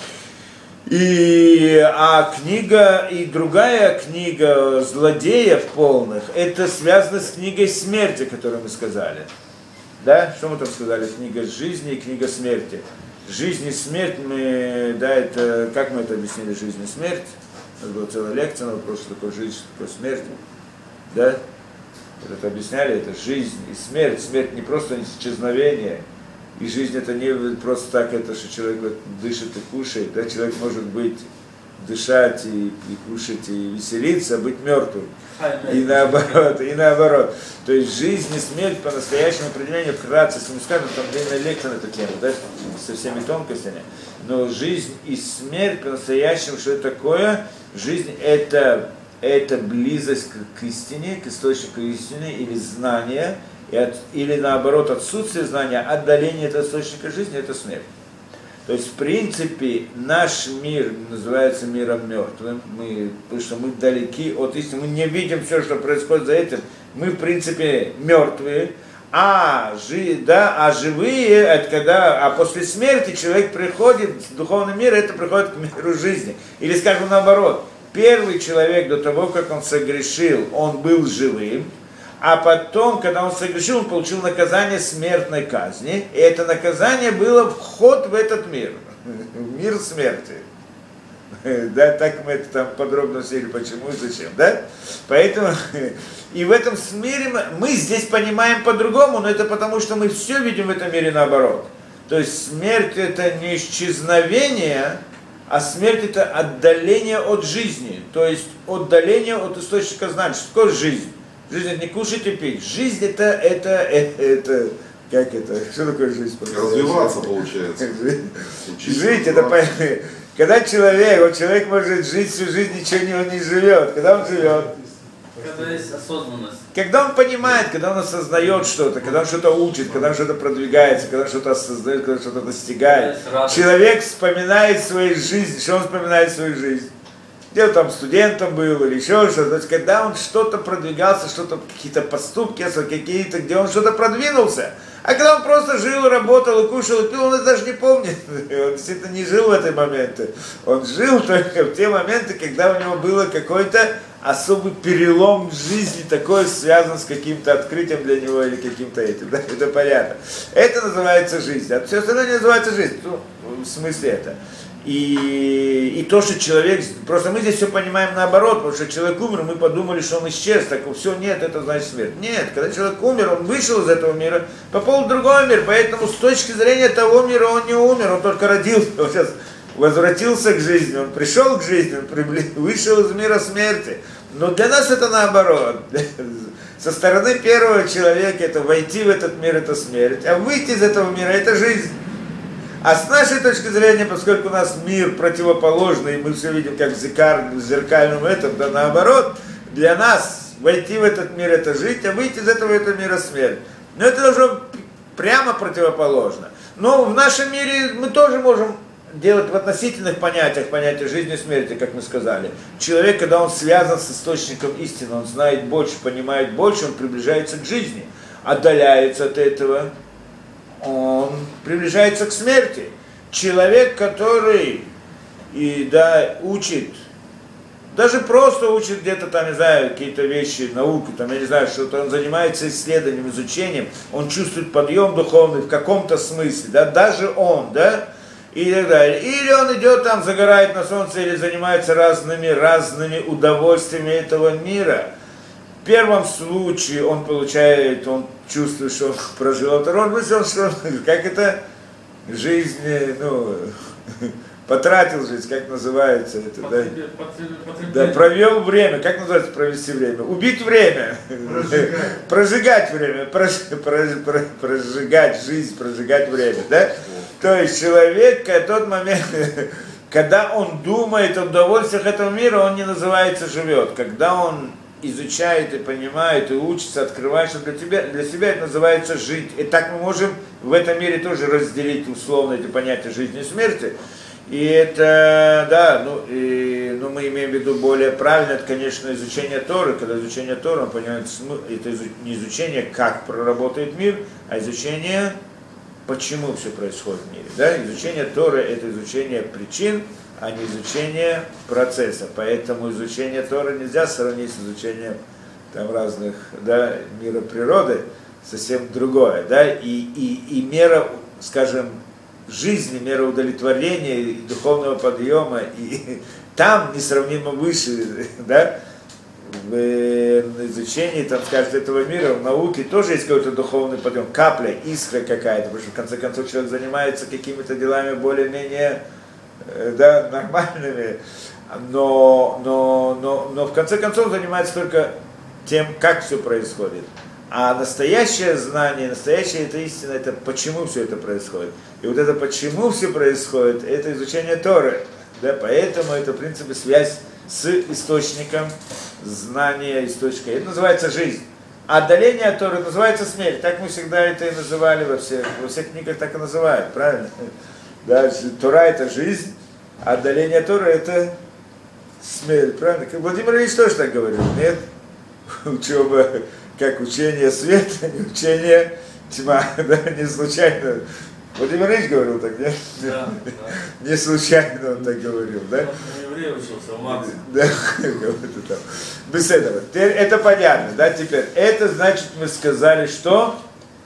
А книга, и другая книга злодеев полных, это связано с книгой смерти, которую мы сказали. Да? Что мы там сказали? Книга жизни и книга смерти. Жизнь и смерть, да, это, как мы это объяснили, жизнь и смерть? У нас была целая лекция на вопрос, что такое жизнь, что такое смерть. Да? Это объясняли, это жизнь и смерть. Смерть не просто исчезновение. И жизнь это не просто так, это что человек дышит и кушает. Да? Человек может быть дышать и кушать и веселиться, а быть мертвым. И наоборот. То есть жизнь и смерть по настоящему определению вкратце, если мы скажем, там длинная лекция на эту тему, да, со всеми тонкостями. Но жизнь и смерть по настоящему, что это такое? Жизнь это близость к истине, к источнику истины или знания, или наоборот отсутствие знания, отдаление от источника жизни, это смерть. То есть, в принципе, наш мир называется миром мертвым, потому что мы далеки от истины, мы не видим все, что происходит за этим, мы, в принципе, мертвые, а живые, это когда, после смерти человек приходит в духовный мир, это приходит к миру жизни. Или, скажем, наоборот, первый человек до того, как он согрешил, он был живым, а потом, когда он согрешил, он получил наказание смертной казни, и это наказание было вход в этот мир, в мир смерти. Да, так мы это там подробно все почему и зачем, да? Поэтому, и в этом мире мы здесь понимаем по-другому, но это потому, что мы все видим в этом мире наоборот. То есть смерть это не исчезновение, а смерть это отдаление от жизни, то есть отдаление от источника знания. Что такое жизнь? Жизнь это не кушать и пить. Жизнь это как это? Что такое жизнь? Развиваться получается. Жить это когда человек может жить всю жизнь, ничего не живет. Когда он живет? Когда есть осознанность. Когда он понимает, когда он осознает что-то, когда он что-то учит, когда он что-то продвигается, когда он что-то осознает, когда он что-то достигает. Человек вспоминает свою жизнь. Что он вспоминает свою жизнь? Где он там студентом был или еще что-то. То есть, когда он что-то продвигался, что-то, какие-то поступки, какие-то, где он что-то продвинулся. А когда он просто жил, работал, и кушал, и пил, он это даже не помнит. Он действительно не жил в эти моменты. Он жил только в те моменты, когда у него было какой-то особый перелом в жизни, такой связан с каким-то открытием для него или каким-то этим. Да? Это понятно. Это называется жизнь. А все остальное не называется жизнь. Ну, в смысле это. И то, что человек, просто мы здесь все понимаем наоборот, потому что человек умер, мы подумали, что он исчез, так все, нет, это значит смерть. Нет, когда человек умер, он вышел из этого мира, попал в другой мир, поэтому с точки зрения того мира он не умер, он только родился, он сейчас возвратился к жизни, он пришел к жизни, он вышел из мира смерти. Но для нас это наоборот. Со стороны первого человека это войти в этот мир, это смерть, а выйти из этого мира, это жизнь. А с нашей точки зрения, поскольку у нас мир противоположный, и мы все видим как в зеркальном этом, да наоборот, для нас войти в этот мир это жить, а выйти из этого мира смерть. Но это должно прямо противоположно. Но в нашем мире мы тоже можем делать в относительных понятиях, понятие жизни и смерти, как мы сказали. Человек, когда он связан с источником истины, он знает больше, понимает больше, он приближается к жизни, отдаляется от этого, он приближается к смерти. Человек, который учит, даже просто учит где-то там, не знаю, какие-то вещи, науку, там, я не знаю, что-то, он занимается исследованием, изучением, он чувствует подъем духовный в каком-то смысле, да, даже он, да, и так далее. Или он идет там, загорает на солнце, или занимается разными удовольствиями этого мира. В первом случае он чувствует, что он прожил, а второй мысль, что как это жизнь, потратил жизнь, как называется это, да, провел время, как называется провести время? Убить время, прожигать время, прожигать жизнь, прожигать время, да? То есть человек, в тот момент, когда он думает о удовольствиях этого мира, он не называется живет. Когда он изучает и понимает, и учится, открывает, что для себя это называется жить. И так мы можем в этом мире тоже разделить условно эти понятия жизни и смерти. И это, да, мы имеем в виду более правильно, это, конечно, изучение Торы. Когда изучение Торы, он понимает, это не изучение, как проработает мир, а изучение, почему все происходит в мире. Да? Изучение Торы – это изучение причин, а не изучение процесса. Поэтому изучение Торы нельзя сравнить с изучением там, разных, да, мира природы, совсем другое. Да? И мера, скажем, жизни, мера удовлетворения и духовного подъема, и там несравнимо выше, да, в изучении, там, скажем, этого мира, в науке тоже есть какой-то духовный подъем, капля, искра какая-то, потому что в конце концов человек занимается какими-то делами более-менее, да, нормальными, но в конце концов занимается только тем, как все происходит. А настоящее знание, настоящая эта истина, это почему все это происходит. И вот это почему все происходит, это изучение Торы. Да, поэтому это, в принципе, связь с источником знания, источника. Это называется жизнь. А отдаление от Торы называется смерть. Так мы всегда это и называли во всех книгах, так и называют, правильно? Да, Тора это жизнь, а отдаление от Торы это смерть, правильно? Владимир Ильич тоже так говорил, нет? Учеба как учение света, не учение тьма, да, не случайно. Владимир Ильич говорил так, нет? Да, Не случайно он так говорил, да? Он еврей учился, у Маркса. Да, кого-то там. Без этого. Теперь это понятно, да, теперь. Это значит, мы сказали, что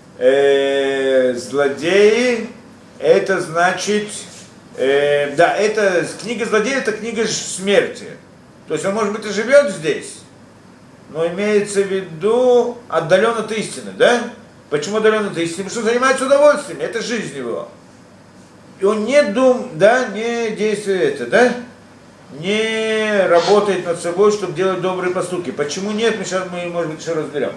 злодеи, это значит, да, это книга злодея, это книга смерти. То есть он, может быть, и живет здесь, но имеется в виду отдален от истины, да? Почему отдален от истины? Потому что он занимается удовольствием, это жизнь его. И он не не действует это, да? Не работает над собой, чтобы делать добрые поступки. Почему нет, мы, может быть, еще разберем.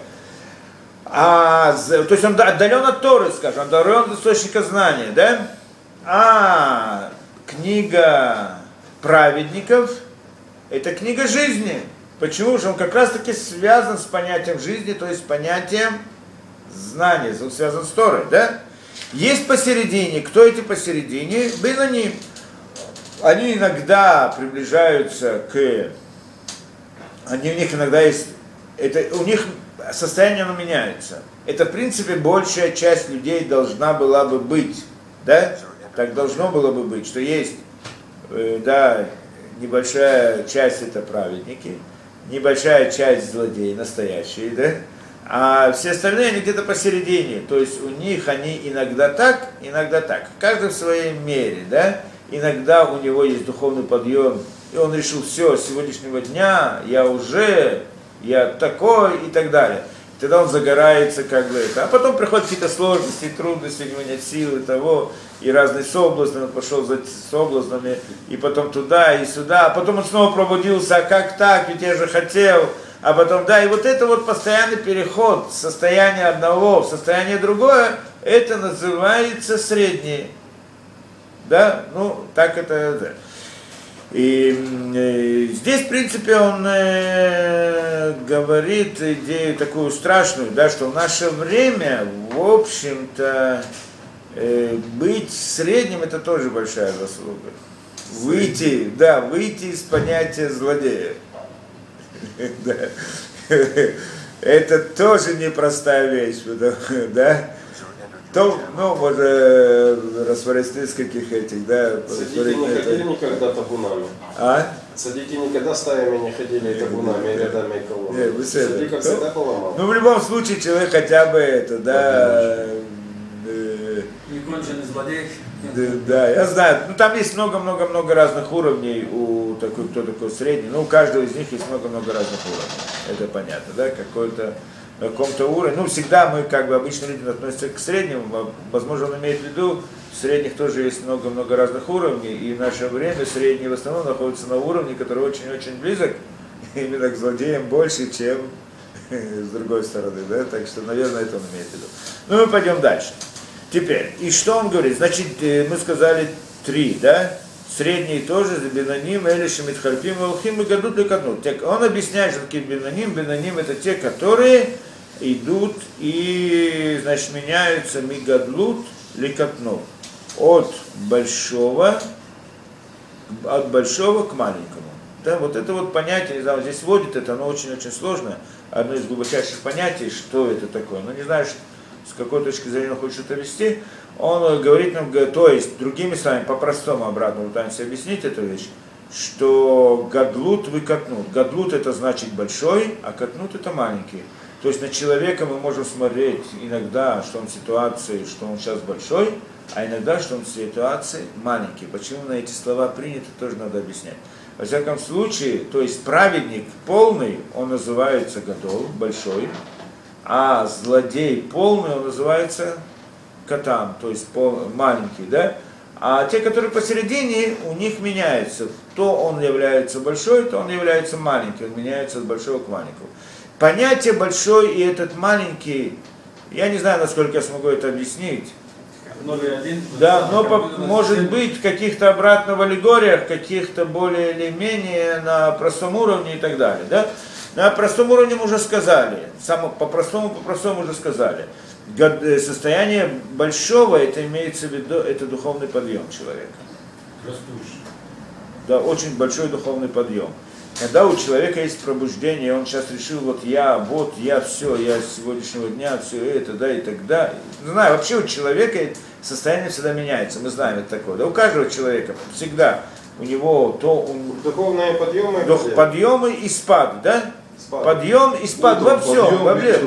То есть он отдален от Торы, скажем, отдален от источника знания, да? А книга праведников – это книга жизни. Почему? Потому что он как раз-таки связан с понятием жизни, то есть с понятием знания, он связан с Торой, да? Есть посередине. Кто эти посередине? Биноним. Они иногда приближаются у них иногда есть, у них состояние оно меняется. Это, в принципе, большая часть людей должна была бы быть, да? Так должно было бы быть, что есть, небольшая часть это праведники, небольшая часть злодеи, настоящие, да? А все остальные, они где-то посередине, то есть у них они иногда так, каждый в своей мере, да? Иногда у него есть духовный подъем, и он решил, все, с сегодняшнего дня я такой и так далее. Тогда он загорается как бы это. А потом приходят какие-то сложности, трудности, у него нет силы того, и разные соблазны, он пошел за соблазнами, и потом туда, и сюда, а потом он снова пробудился, а как так, ведь я же хотел, а потом, и вот это вот постоянный переход с состояния одного в состояние другое, это называется среднее. Да, так это, да. И здесь, в принципе, он говорит идею такую страшную, да, что в наше время, в общем-то, быть средним это тоже большая заслуга. Выйти из понятия злодея. Это тоже непростая вещь, да. Можно рассмотреть нескольких этих, да. Садики не ходили никогда табунами. Садики никогда стаями не ходили табунами, рядами и колоннами. Садиков всегда поломал. В любом случае человек хотя бы это, да. Неконченный злодей. Да, я знаю. Там есть много-много-много разных уровней у кто такой средний. У каждого из них есть много-много разных уровней. Это понятно, да, на каком-то уровне. Всегда мы, обычно люди относятся к среднему, возможно, он имеет в виду, в средних тоже есть много-много разных уровней, и в наше время средний в основном находится на уровне, который очень-очень близок, именно к злодеям больше, чем с другой стороны, да, так что, наверное, это он имеет в виду. Мы пойдем дальше. Теперь, и что он говорит? Значит, мы сказали 3, да? Средний тоже, биноним, элиши, митхальпим, алхим и гадут лекатнут. Он объясняет, что такие биноним это те, которые идут и, значит, меняются мигадлут лекатнут. От большого к маленькому. Да, вот это вот понятие, не знаю, здесь вводит это, оно очень-очень сложное. Одно из глубочайших понятий, что это такое. Но не знаю, с какой точки зрения он хочет это вести. Он говорит нам, то есть, другими словами, по-простому обратно пытаемся объяснить эту вещь, что гадлут выкатнут. Гадлут это значит большой, а катнут это маленький. То есть на человека мы можем смотреть иногда, что он в ситуации, что он сейчас большой, а иногда, что он в ситуации маленький. Почему на эти слова принято, тоже надо объяснять. Во всяком случае, то есть праведник полный, он называется гадол, большой, а злодей полный, он называется катан, то есть маленький, да? А те, которые посередине, у них меняется. То он является большой, то он является маленький, он меняется от большого к маленькому. Понятие большой и этот маленький, я не знаю, насколько я смогу это объяснить. 0,1. Да, но может быть в каких-то обратных аллегориях, каких-то более или менее на простом уровне и так далее, да? На простом уровне мы уже сказали, по-простому уже сказали. Состояние большого, это имеется в виду, это духовный подъем человека. Растущий. Да, очень большой духовный подъем. Когда у человека есть пробуждение, он сейчас решил, я все, я с сегодняшнего дня, все это, да, и тогда. Не знаю, вообще у человека состояние всегда меняется, мы знаем это такое. Да, у каждого человека всегда у него духовные подъемы. Подъемы и спады, да? Подъем и спад во всем.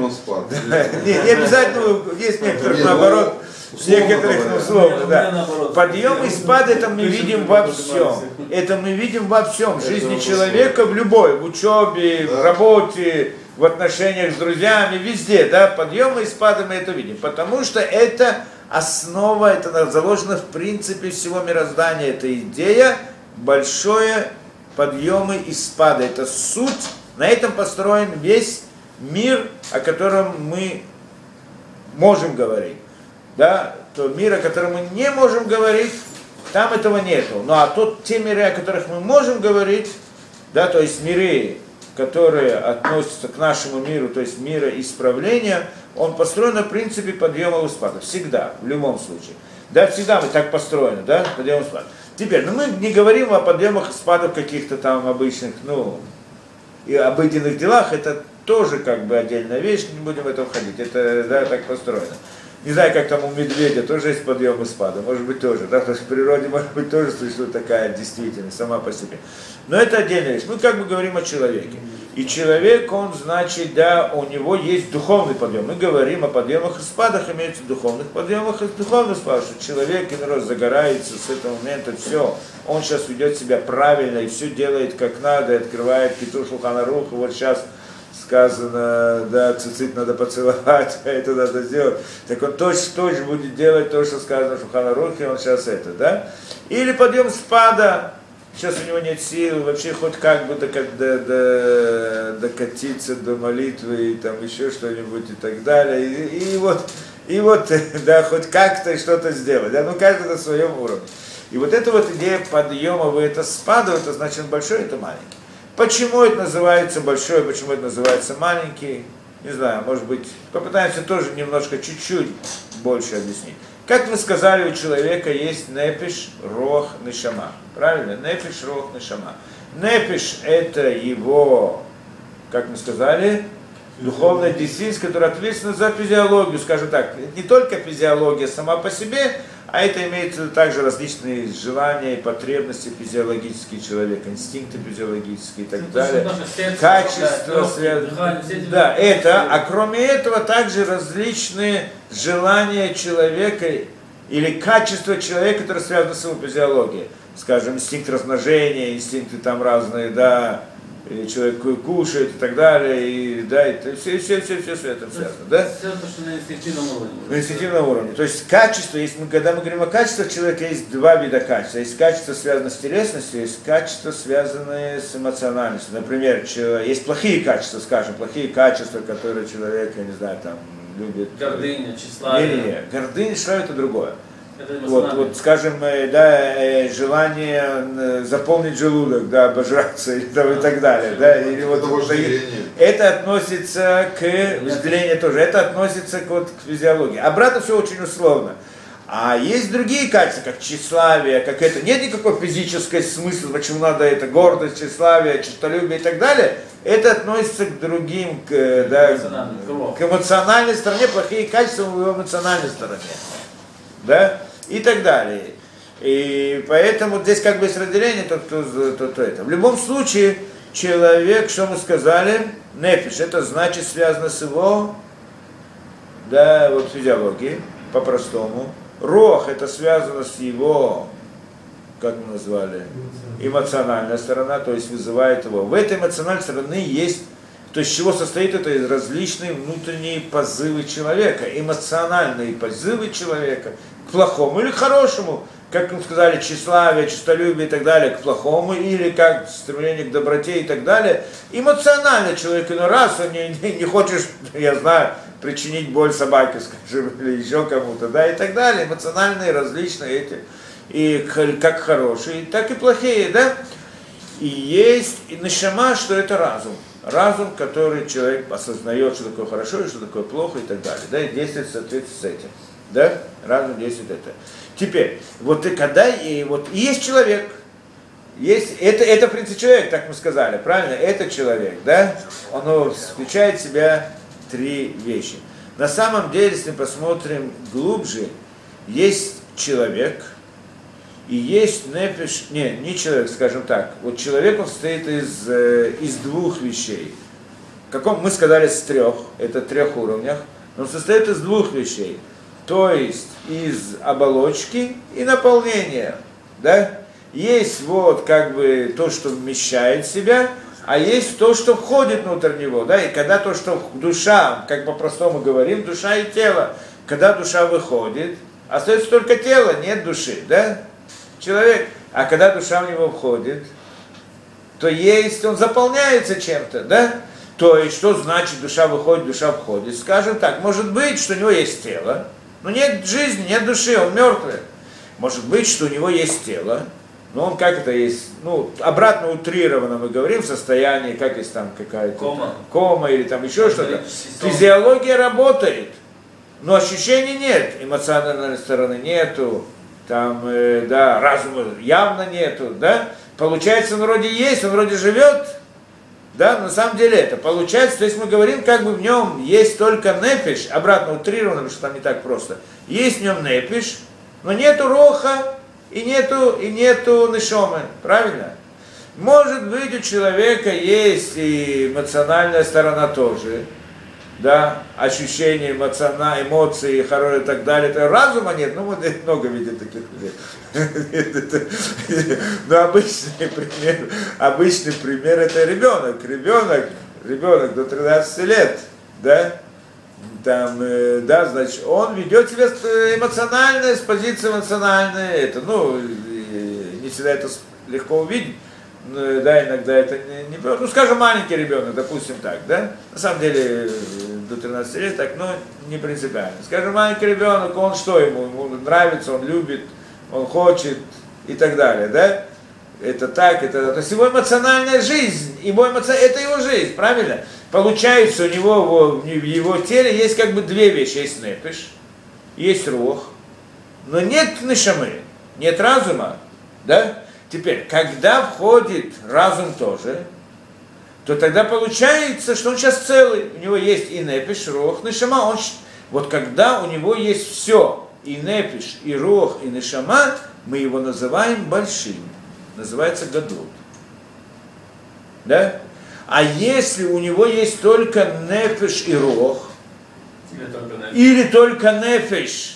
Не обязательно, есть некоторых наоборот, некоторых условно, да. Подъем и спад это мы видим во всем. Это мы видим во всем. В жизни человека, в любой, в учебе, в работе, в отношениях с друзьями, везде, да, подъемы и спады мы это видим. Потому что это основа, это заложено в принципе всего мироздания. Это идея, большое подъемы и спады. Это суть. На этом построен весь мир, о котором мы можем говорить. Да? То мир, о котором мы не можем говорить, там этого нету. Ну а те миры, о которых мы можем говорить, да, то есть миры, которые относятся к нашему миру, то есть мира исправления, он построен на принципе подъема и спада. Всегда, в любом случае. Да, всегда мы так построены, да, подъем и спад. Теперь, мы не говорим о подъемах и спадах каких-то там обычных, и обыденных делах, это тоже как бы отдельная вещь, не будем в это входить, это да, так построено. Не знаю, как там у медведя тоже есть подъем и спады, может быть тоже, да, потому что в природе может быть тоже существует такая действительность сама по себе. Но это отдельная вещь, мы как бы говорим о человеке. И человек, он значит, да, у него есть духовный подъем. Мы говорим о подъемах и спадах, имеется духовных подъемах и духовных спадах, что человек иной раз загорается с этого момента, все, он сейчас ведет себя правильно и все делает как надо, и открывает Китур Шулхан Арух, вот сейчас сказано, да, цицит надо поцеловать, а это надо сделать, так он точно будет делать то, что сказано в Шулхан Арухе, он сейчас это, да. Или подъем спада, сейчас у него нет сил, вообще хоть как бы докатиться до молитвы и там еще что-нибудь и так далее. И вот, да, хоть как-то что-то сделать. Да, каждый на своем уровне. И вот эта вот идея подъема, это спада, это значит большой, это маленький. Почему это называется большой, почему это называется маленький? Не знаю, может быть, попытаемся тоже немножко, чуть-чуть больше объяснить. Как мы сказали, у человека есть нефиш, рох, нешама. Правильно? Нефиш, рох, нешама. Нефиш – это его, как мы сказали, духовная действительность, которая ответственна за физиологию, скажем так. Не только физиология сама по себе, а это имеется также различные желания и потребности физиологические человека, инстинкты физиологические и так далее. Качество, да, это, а кроме этого также различные желания человека или качество человека, которое связано с его физиологией. Скажем, инстинкт размножения, инстинкты там разные, да, и человек кушает и так далее, и да, это все это связано, да? Все то, что на инстинктивном уровне. На инстинктивном уровне. То есть качество, когда мы говорим о качествах человека, есть два вида качества. Есть качество, связанное с телесностью, есть качество, связанное с эмоциональностью. Например, есть плохие качества, скажем, плохие качества, которые человек, я не знаю, там, любит. Гордыня, тщеславие. Не. Гордыня, тщеславие это другое. Вот, скажем, да, желание заполнить желудок, да, обожраться и так далее, да, или вот это относится к вожделению тоже, это относится к физиологии. Обратно все очень условно. А есть другие качества, как тщеславие, как это, нет никакой физической смысла, почему надо это, гордость, тщеславие, честолюбие и так далее. Это относится к другим, к эмоциональной стороне, плохие качества в эмоциональной стороне. Да, и так далее. И поэтому здесь как бы есть разделение, то это. В любом случае, человек, что мы сказали, нефиш, это значит связано с его, да, вот физиологией, по-простому. Рох, это связано с его, как мы назвали, эмоциональная сторона, то есть вызывает его. В этой эмоциональной стороне есть, то есть, из чего состоит это из различные внутренние позывы человека, эмоциональные позывы человека к плохому или к хорошему, как мы сказали, тщеславие, честолюбие и так далее, к плохому, или как стремление к доброте и так далее. Эмоционально человек иной раз, он не хочешь, я знаю, причинить боль собаке, скажем, или еще кому-то, да, и так далее. Эмоциональные различные эти, и как хорошие, так и плохие, да. И есть и нешама, что это разум. разум, который человек осознает, что такое хорошо и что такое плохо и так далее, да, и действует в соответствии с этим, да, разум действует это. Теперь, вот и когда, и вот и есть человек, это в принципе человек, так мы сказали, правильно, это человек, да, он включает в себя три вещи. На самом деле, если мы посмотрим глубже, есть человек, и есть нефиш, не человек, скажем так. Вот человек, он состоит из двух вещей. Мы сказали с трех, это трех уровнях, но он состоит из двух вещей. То есть из оболочки и наполнения, да? Есть вот как бы то, что вмещает в себя, а есть то, что входит внутрь него, да? И когда то, что душа, как по-простому говорим, душа и тело, когда душа выходит, остается только тело, нет души, да? Человек, а когда душа в него входит, то есть, он заполняется чем-то, да? То есть, что значит душа выходит, душа входит? Скажем так, может быть, что у него есть тело, но нет жизни, нет души, он мертвый. Может быть, что у него есть тело, но он как это есть, обратно утрированно мы говорим, в состоянии, как есть там какая-то кома или там еще что-то. Физиология работает, но ощущений нет, эмоциональной стороны нету. Там, да, разума явно нету, да, получается, он вроде есть, он вроде живет, да, на самом деле это получается, то есть мы говорим, как бы в нем есть только нефиш, обратно утрированно, потому что там не так просто, есть в нем нефиш, но нету роха и нету нешомы, правильно? Может быть, у человека есть и эмоциональная сторона тоже, да, ощущения, эмоции, хорошие и так далее. Это разума нет, вот много видят таких людей. Но обычный пример это ребенок до 13 лет, да, там, да, значит, он ведет себя эмоционально, с позиции эмоциональной, это, не всегда это легко увидеть. Да, иногда это не, скажем, маленький ребенок, допустим так, да, на самом деле до 13 лет так, не принципиально. Скажем, маленький ребенок, он что ему нравится, он любит, он хочет и так далее, да, это так, то есть его эмоциональная жизнь, это его жизнь, правильно? Получается, у него в его теле есть как бы две вещи, есть нефиш, есть рух, но нет нешамы, нет разума, да? Теперь, когда входит разум тоже, то тогда получается, что он сейчас целый. У него есть и нефиш, рух, нешама. Вот когда у него есть все, и нефиш, и рух, и нешама, мы его называем большим. Называется гадут. Да? А если у него есть только нефиш и рух, или только нефиш,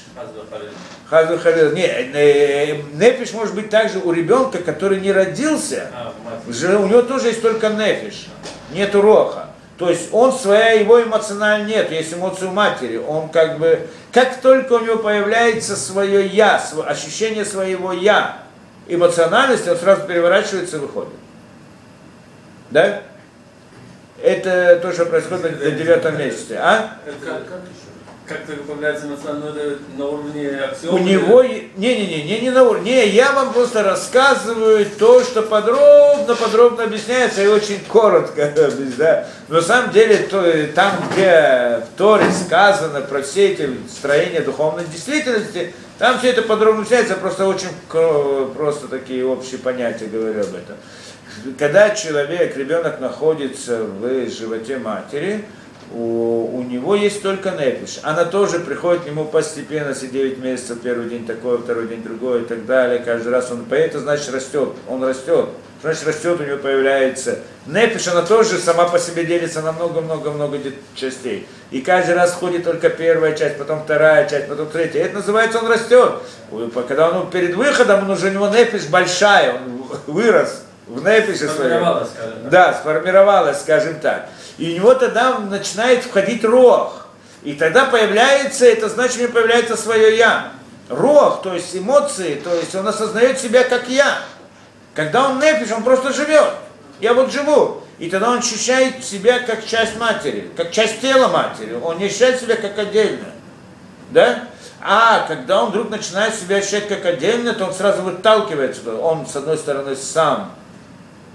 нефиш может быть также у ребенка, который не родился, у него тоже есть только нефиш, нету роха. То есть его эмоционально нет, есть эмоции у матери, он как только у него появляется свое я, ощущение своего я, эмоциональности, он сразу переворачивается и выходит. Да? Это то, что происходит на 9 месяце. А? Как-то появляется эмоционально на уровне аксиомы? У него, не на уровне, я вам просто рассказываю то, что подробно объясняется и очень коротко, да. Но на самом деле, там, где в Торе сказано про все эти строения духовной действительности, там все это подробно объясняется, просто такие общие понятия говорю об этом. Когда ребенок находится в животе матери, у него есть только нефиш. Она тоже приходит к нему постепенно, 9 месяцев, первый день такой, второй день другой и так далее. Каждый раз это значит растет, он растет. Значит растет, у него появляется нефиш, она тоже сама по себе делится на много-много-много частей. И каждый раз входит только первая часть, потом вторая часть, потом третья. Это называется он растет. Когда он перед выходом, у него нефиш большая, он вырос в нефише своем. Да, сформировалась, скажем так. И у него тогда начинает входить рох. И тогда появляется, это значит, у него появляется свое я. Рох, то есть эмоции, то есть он осознает себя как я. Когда он нефиш, он просто живет. Я вот живу. И тогда он ощущает себя как часть матери, как часть тела матери. Он не ощущает себя как отдельно. Да? А когда он вдруг начинает себя ощущать как отдельно, то он сразу выталкивается. Он, с одной стороны, сам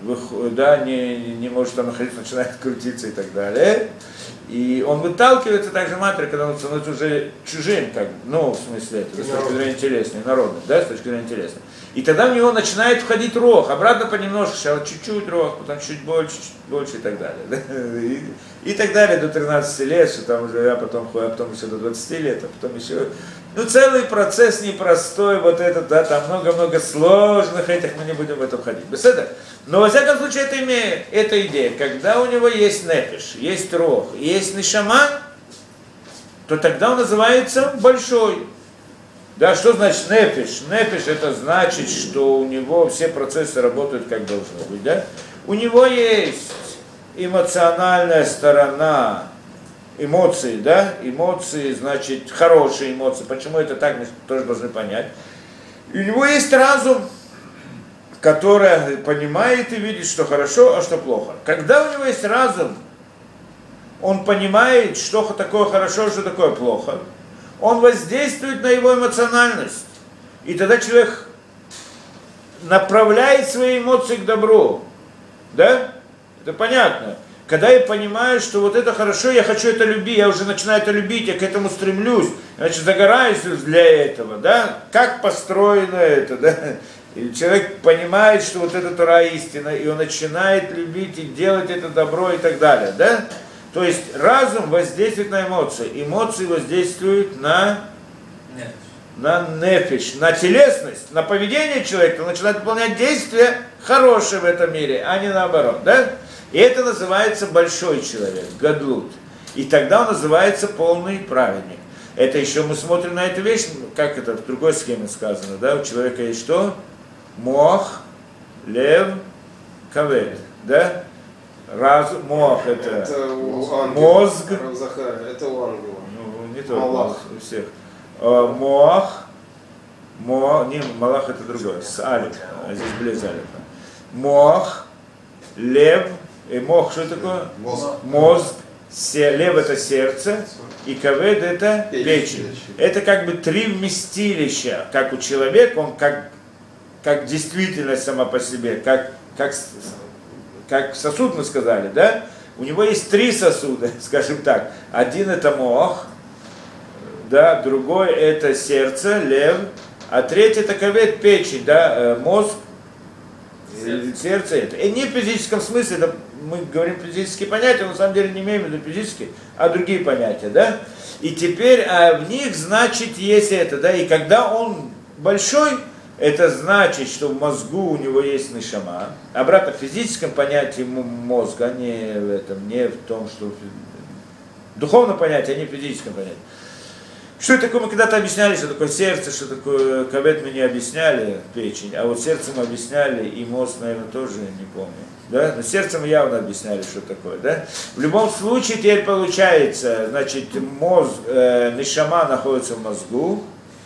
да, не может там находиться, начинает крутиться и так далее. И он выталкивается также матери, когда он становится уже чужим, как, ну, в смысле, это, с точки зрения телесной, народной, да, с точки зрения телесной. И тогда в него начинает входить рог, обратно понемножку, сначала чуть-чуть рог, потом чуть больше и так далее. Да? И так далее до 13 лет, что там уже, а потом еще до 20 лет, а потом еще... Ну, целый процесс непростой, вот этот, да, там много-много сложных этих, мы не будем в это входить. Беседа? Но, во всяком случае, это идея. Когда у него есть нефиш, есть рог, есть нишама, то тогда он называется большой. Да, что значит нефиш? Нефиш это значит, что у него все процессы работают как должно быть, да? У него есть эмоциональная сторона, эмоции, да? Эмоции, значит, хорошие эмоции. Почему это так, мы тоже должны понять. И у него есть разум, который понимает и видит, что хорошо, а что плохо. Когда у него есть разум, он понимает, что такое хорошо, что такое плохо. Он воздействует на его эмоциональность. И тогда человек направляет свои эмоции к добру. Да? Это понятно. Когда я понимаю, что вот это хорошо, я хочу это любить, я уже начинаю это любить, я к этому стремлюсь, значит, загораюсь для этого, да? Как построено это, да? И человек понимает, что вот это Тора истина, и он начинает любить и делать это добро и так далее, да? То есть разум воздействует на эмоции, эмоции воздействуют на нефиш, на телесность, на поведение человека, он начинает выполнять действия хорошие в этом мире, а не наоборот, да? И это называется большой человек, гадлут. И тогда он называется полный праведник. Это еще мы смотрим на эту вещь, как это в другой схеме сказано, да? У человека есть что? Мох, лев, кавед, да? Мох это мозг. Это у ангела. Ну, не только у всех. Мох, не, Малах это другое, с алиф, а здесь без алифа. Мох, лев, и мох что такое? Мозг. Лев это сердце, и кавед это печень. Это как бы три вместилища, как у человека, он как действительность сама по себе, как сосуд мы сказали, да? У него есть три сосуда, скажем так. Один это мох, да, другой это сердце, лев, а третий это кавед, печень, да, мозг, сердце это. И не в физическом смысле, это мы говорим физические понятия, но на самом деле не имеем в виду физические, а другие понятия, да? И теперь в них, значит, есть это, да, и когда он большой, это значит, что в мозгу у него есть нишама. Обратно в физическом понятии мозга, не в этом, не в том, что в духовном понятии, а не в физическом понятии. Что это такое, мы когда-то объясняли, что такое сердце, что такое кавед, мы не объясняли, печень, а вот сердце мы объясняли, и мозг, наверное, тоже не помню. Да? Но сердце мы явно объясняли, что такое. Да? В любом случае теперь получается, значит, мозг, нишама находится в мозгу,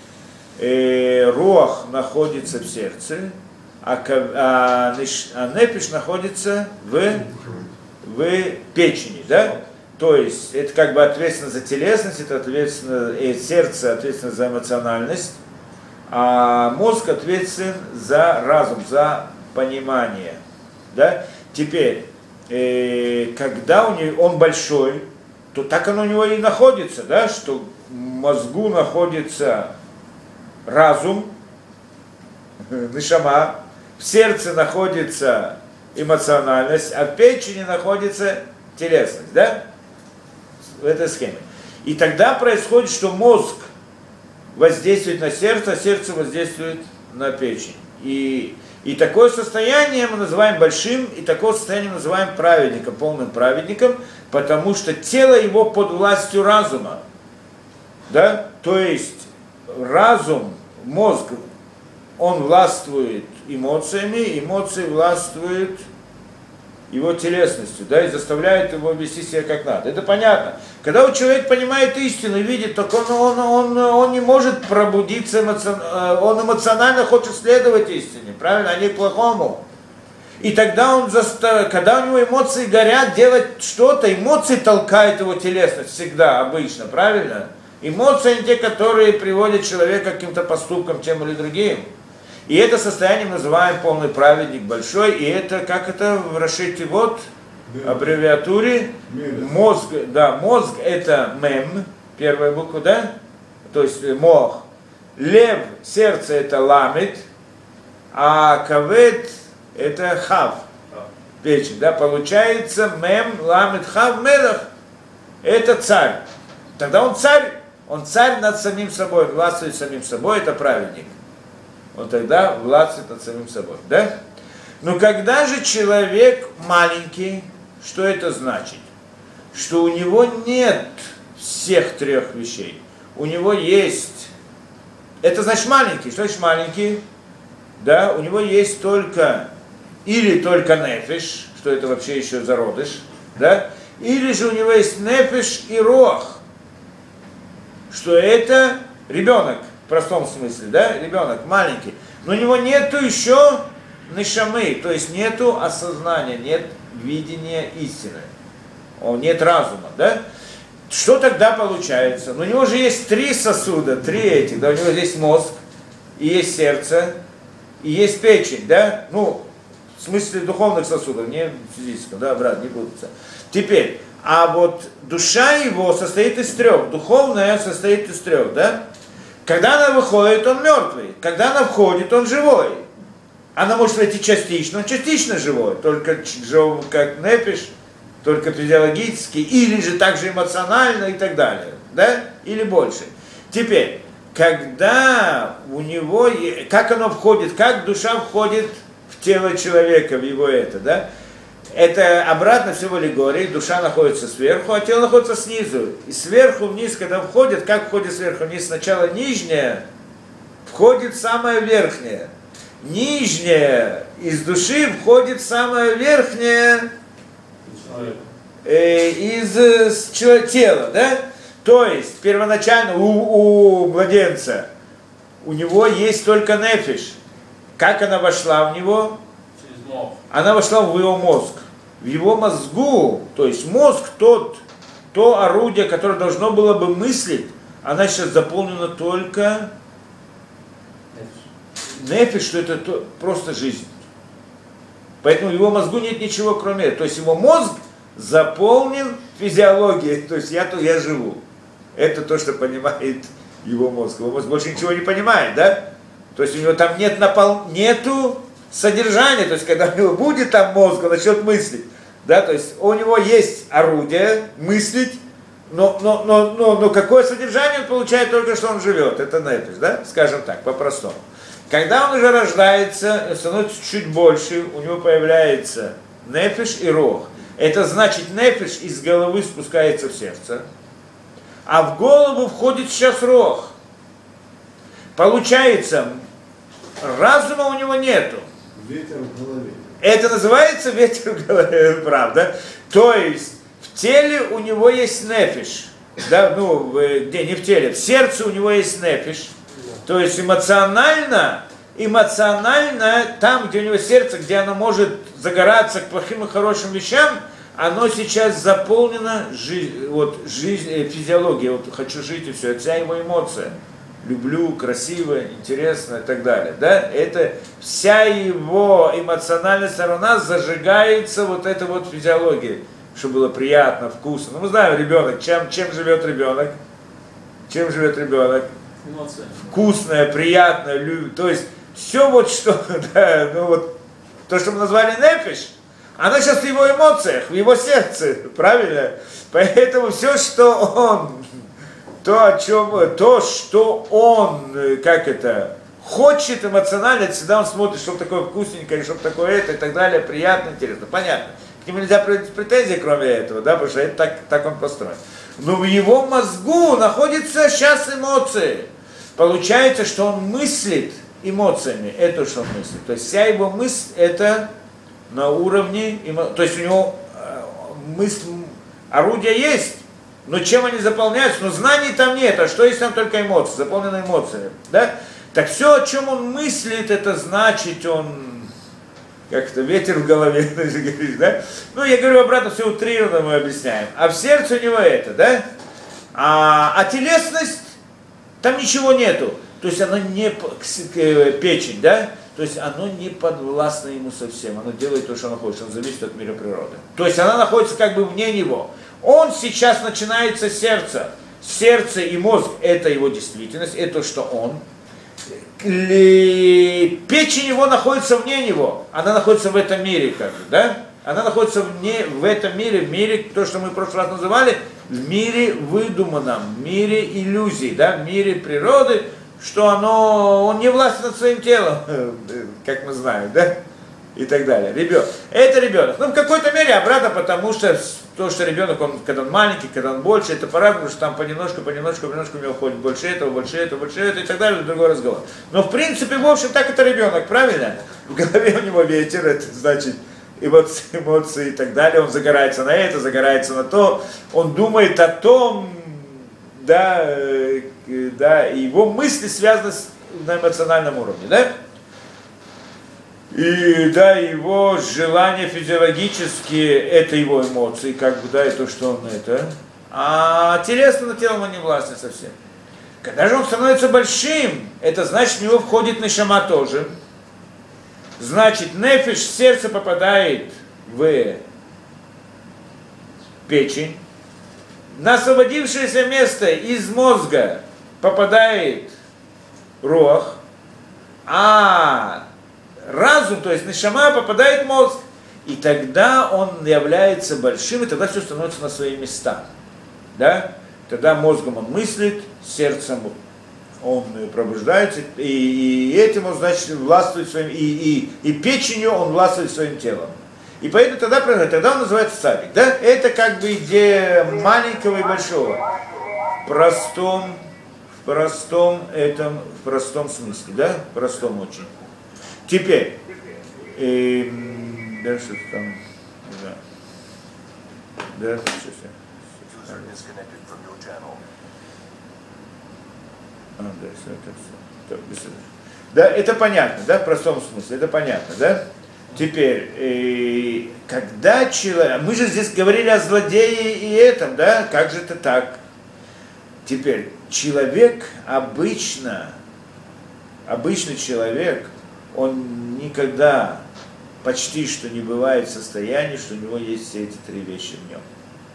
руах находится в сердце, а нефиш находится в печени, да? То есть это как бы ответственно за телесность, это ответственно, сердце ответственно за эмоциональность, а мозг ответственен за разум, за понимание, да? Теперь, когда он большой, то так оно у него и находится, да? Что в мозгу находится разум, нишама, в сердце находится эмоциональность, а в печени находится телесность, да? В этой схеме. И тогда происходит, что мозг воздействует на сердце, а сердце воздействует на печень. И такое состояние мы называем большим, и такое состояние мы называем праведником, полным праведником, потому что тело его под властью разума. Да? То есть разум, мозг, он властвует эмоциями, эмоции властвуют его телесностью, да, и заставляет его вести себя как надо. Это понятно. Когда человек понимает истину и видит, так он не может пробудиться, он эмоционально хочет следовать истине, правильно, а не к плохому. И тогда когда у него эмоции горят, делать что-то, эмоции толкают его телесность всегда, обычно, правильно? Эмоции не те, которые приводят человека к каким-то поступкам, тем или другим. И это состояние мы называем полный праведник большой, и это, как это в Рашите, вот, аббревиатуре, мозг, да, мозг это мем, первая буква, да, то есть мох, лев, сердце это ламет, а кавет это хав, печень, да, получается мем, ламет, хав, мелах, это царь. Тогда он царь над самим собой, властвует самим собой, это праведник. Он тогда властвует над самим собой, да? Но когда же человек маленький, что это значит? Что у него нет всех трех вещей. У него есть, это значит маленький, что значит маленький? Да, у него есть только, или только нефиш, что это вообще еще зародыш, да? Или же у него есть нефиш и рох, что это ребенок, в простом смысле, да, ребенок маленький, но у него нету еще нешамы, то есть нету осознания, нет видения истины, нет разума, да. Что тогда получается? Ну, у него же есть три сосуда, три этих, да, у него есть мозг, и есть сердце, и есть печень, да, ну, в смысле духовных сосудов, не физического, да, брат, не путаться. Теперь, а вот душа его состоит из трех, духовная состоит из трех, да? Когда она выходит, он мертвый, когда она входит, он живой. Она может войти частично, он частично живой, только как нефиш, только физиологически, или же также эмоционально и так далее, да? Или больше. Теперь, когда у него, как оно входит, как душа входит в тело человека, в его это, да? Это обратно все в аллегории, душа находится сверху, а тело находится снизу. И сверху вниз, когда входит, как входит сверху вниз? Сначала нижнее, входит самое верхнее. Нижнее из души входит самое верхнее из тела, да? То есть, первоначально у младенца, у него есть только нефиш. Как она вошла в него? Она вошла в его мозг. В его мозгу, то есть мозг то орудие, которое должно было бы мыслить, она сейчас заполнена только нефиш, что это просто жизнь. Поэтому в его мозгу нет ничего кроме этого. То есть его мозг заполнен физиологией, то есть я живу. Это то, что понимает его мозг. Его мозг больше ничего не понимает, да? То есть у него там нету содержание, то есть когда у него будет там мозг, он начнет мыслить, да, то есть у него есть орудие мыслить, но какое содержание он получает только что он живет, это нефиш, да, скажем так, по-простому. Когда он уже рождается, становится чуть больше, у него появляется нефиш и рох. Это значит, нефиш из головы спускается в сердце, а в голову входит сейчас рох. Получается, разума у него нету. Ветер в голове. Это называется ветер в голове, правда. То есть в теле у него есть нефиш. Да, где не в теле, в сердце у него есть нефиш. То есть эмоционально, там, где у него сердце, где оно может загораться к плохим и хорошим вещам, оно сейчас заполнено физиологией. Вот хочу жить и все, это вся его эмоция. Люблю, красиво, интересно и так далее. Да? Это вся его эмоциональная сторона зажигается вот этой вот физиологией, чтобы было приятно, вкусно. Мы знаем, ребенок, чем живет ребенок? Чем живет ребенок? Эмоция. Вкусное, приятное, то есть все вот что, да, то, что мы назвали нефиш, оно сейчас в его эмоциях, в его сердце, правильно? Поэтому все, что он... То, что он, хочет эмоционально, всегда он смотрит, чтобы такое вкусненькое, чтобы такое это и так далее, приятно, интересно, понятно. К нему нельзя претензий, кроме этого, да, потому что это так он построен. Но в его мозгу находятся сейчас эмоции. Получается, что он мыслит эмоциями, это что он мыслит. То есть вся его мысль это на уровне, то есть у него орудие есть, но чем они заполняются? Но знаний там нет, а что есть там только эмоции, заполнены эмоциями, да? Так все, о чем он мыслит, это значит, он как-то ветер в голове, да? Ну, я говорю обратно, все утрированно мы объясняем. А в сердце у него это, да? А телесность, там ничего нету. То есть она не печень, да? То есть оно не подвластно ему совсем, оно делает то, что оно хочет, он зависит от мира природы. То есть она находится как бы вне него. Он сейчас начинается сердце. Сердце и мозг – это его действительность, это то, что он. Печень его находится вне него, она находится в этом мире, как бы, да? Она находится в этом мире, в мире, то, что мы в прошлый раз называли, в мире выдуманном, в мире иллюзий, да, в мире природы, что он не властен над своим телом, как мы знаем, да, и так далее. Это ребенок. Ну, в какой-то мере обратно, потому что то, что ребенок, когда он маленький, когда он больше, это пора, потому что там понемножку у него уходит больше этого, и так далее, другой разговор. Но в принципе, в общем, так это ребенок, правильно? В голове у него ветер, это значит эмоции и так далее, он загорается на это, загорается на то, он думает о том, да, его мысли связаны на эмоциональном уровне, да? И да, его желания физиологические, это его эмоции, как бы, да, и то, что он это. А телесно телом он не властен совсем. Когда же он становится большим, это значит, в него входит нешама тоже. Значит, нефиш, сердце попадает в печень. На освободившееся место из мозга попадает руах, а разум, то есть нешама, попадает в мозг, и тогда он является большим, и тогда все становится на свои места. Да? Тогда мозгом он мыслит, сердцем он пробуждается, и этим он, значит, властвует своим, и печенью он властвует своим телом. И поэтому тогда он называется цадик. Да? Это как бы идея маленького и большого. В простом смысле, да? В простом очень. Теперь, дальше там, да, сейчас я. Да, это понятно, да, в простом смысле, это понятно, да? Теперь, когда человек, мы же здесь говорили о злодее и этом, да, как же это так? Теперь, обычный человек, он никогда почти что не бывает в состоянии, что у него есть все эти три вещи в нем.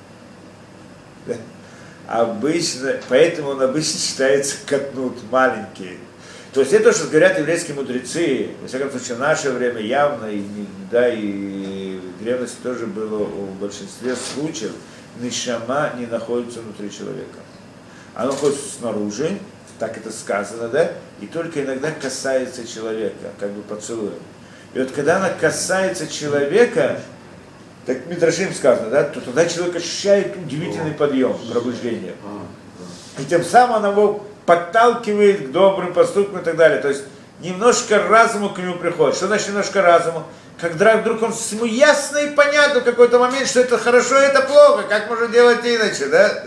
Да? Поэтому он обычно считается катнут, маленький. То есть это то, что говорят еврейские мудрецы, во всяком случае в наше время явно, и в древности тоже было в большинстве случаев, нешама не находится внутри человека. Она находится снаружи, так это сказано, да, и только иногда касается человека, как бы поцелуем. И вот когда она касается человека, так Мидрашим сказано, да, то тогда человек ощущает удивительный подъем, пробуждение. И тем самым она его подталкивает к добрым поступкам и так далее. То есть немножко разуму к нему приходит. Что значит немножко разуму? Когда вдруг ему ясно и понятно в какой-то момент, что это хорошо, это плохо, как можно делать иначе, да?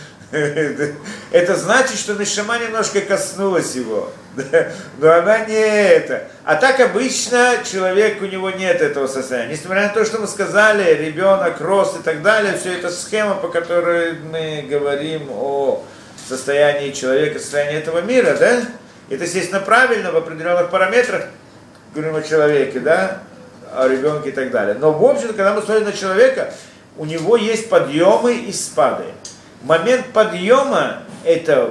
Это значит, что нешама немножко коснулась его, да? Но она не это. А так обычно человек, у него нет этого состояния. Несмотря на то, что мы сказали, ребенок, рост и так далее, все это схема, по которой мы говорим о состоянии человека, состоянии этого мира, да? Это, естественно, правильно в определенных параметрах, говорим о человеке, да, о ребенке и так далее. Но, в общем, когда мы смотрим на человека, у него есть подъемы и спады. Момент подъема, это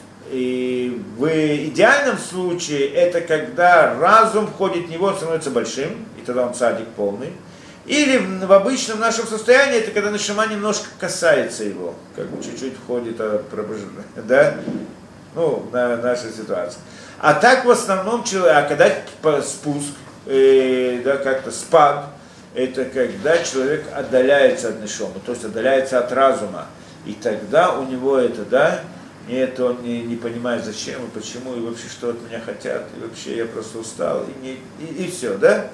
в идеальном случае, это когда разум входит в него, он становится большим, и тогда он цадик полный. Или в обычном нашем состоянии, это когда нешама немножко касается его, как бы чуть-чуть входит, да, ну, на нашу ситуацию. А так в основном, когда спуск, да, как-то спад, это когда человек отдаляется от нешама, то есть отдаляется от разума. И тогда у него это, да, нет, он не понимает, зачем и почему, и вообще, что от меня хотят, и вообще я просто устал, и все, да?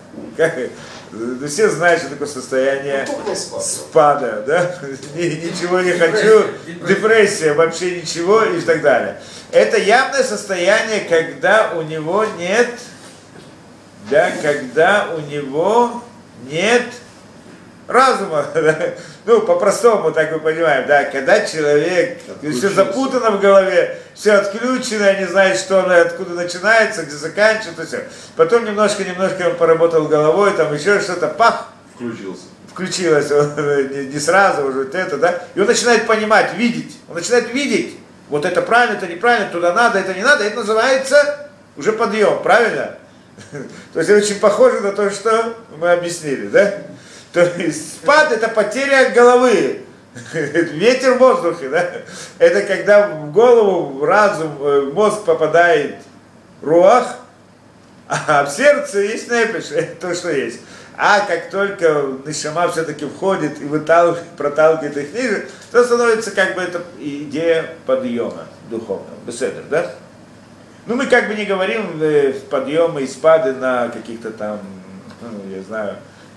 Все знают, что такое состояние спада, да? Ничего не хочу, депрессия, вообще ничего и так далее. Это явное состояние, когда у него нет, да, когда у него нет разума, да? Ну, по-простому, так мы понимаем, да, когда человек, все запутано в голове, все отключено, не знает, что оно, откуда начинается, где заканчивается, все. Потом немножко он поработал головой, там еще что-то, пах, включилось, не сразу уже вот это, да, и он начинает понимать, видеть, вот это правильно, это неправильно, туда надо, это не надо, это называется уже подъем, правильно? То есть очень похоже на то, что мы объяснили, да? То есть спад — это потеря головы, ветер в воздухе, да? Это когда в голову, в разум, в мозг попадает руах, а в сердце есть нефеш, это то, что есть. А как только нешама все-таки входит и проталкивает их ниже, то становится как бы это идея подъема духовного. Беседер, да? Ну, мы как бы не говорим подъемы и спады на каких-то там, ну, я знаю,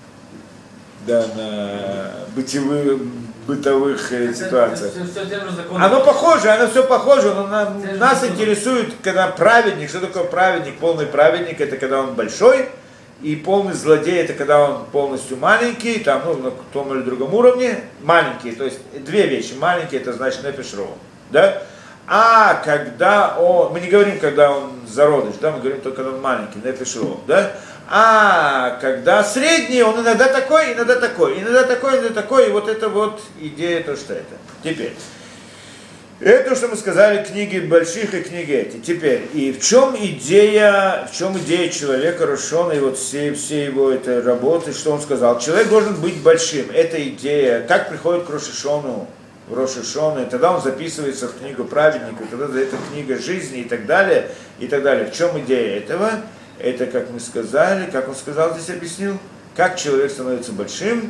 да, на бытовых ситуациях. Оно похоже, оно все похоже, но нас интересует, когда праведник, что такое праведник, полный праведник, это когда он большой, и полный злодей, это когда он полностью маленький, там, ну, на том или другом уровне, маленький, то есть две вещи, маленький, это значит нефеш роу, да? А когда он, мы не говорим, когда он зародыш, да, мы говорим только, когда он маленький, нефеш роу, да? А когда средний, он иногда такой, иногда такой, иногда такой, иногда такой, и вот это вот идея, то, что это. Теперь, это, что мы сказали, книги больших и книги эти. Теперь, и в чем идея человека Рошона, и вот все его этой работы, что он сказал? Человек должен быть большим. Это идея, как приходит к Рошишону, в Рошишону, и тогда он записывается в книгу праведника, тогда это книга жизни и так далее, и так далее. В чем идея этого? Это, как мы сказали, как он сказал, здесь объяснил, как человек становится большим,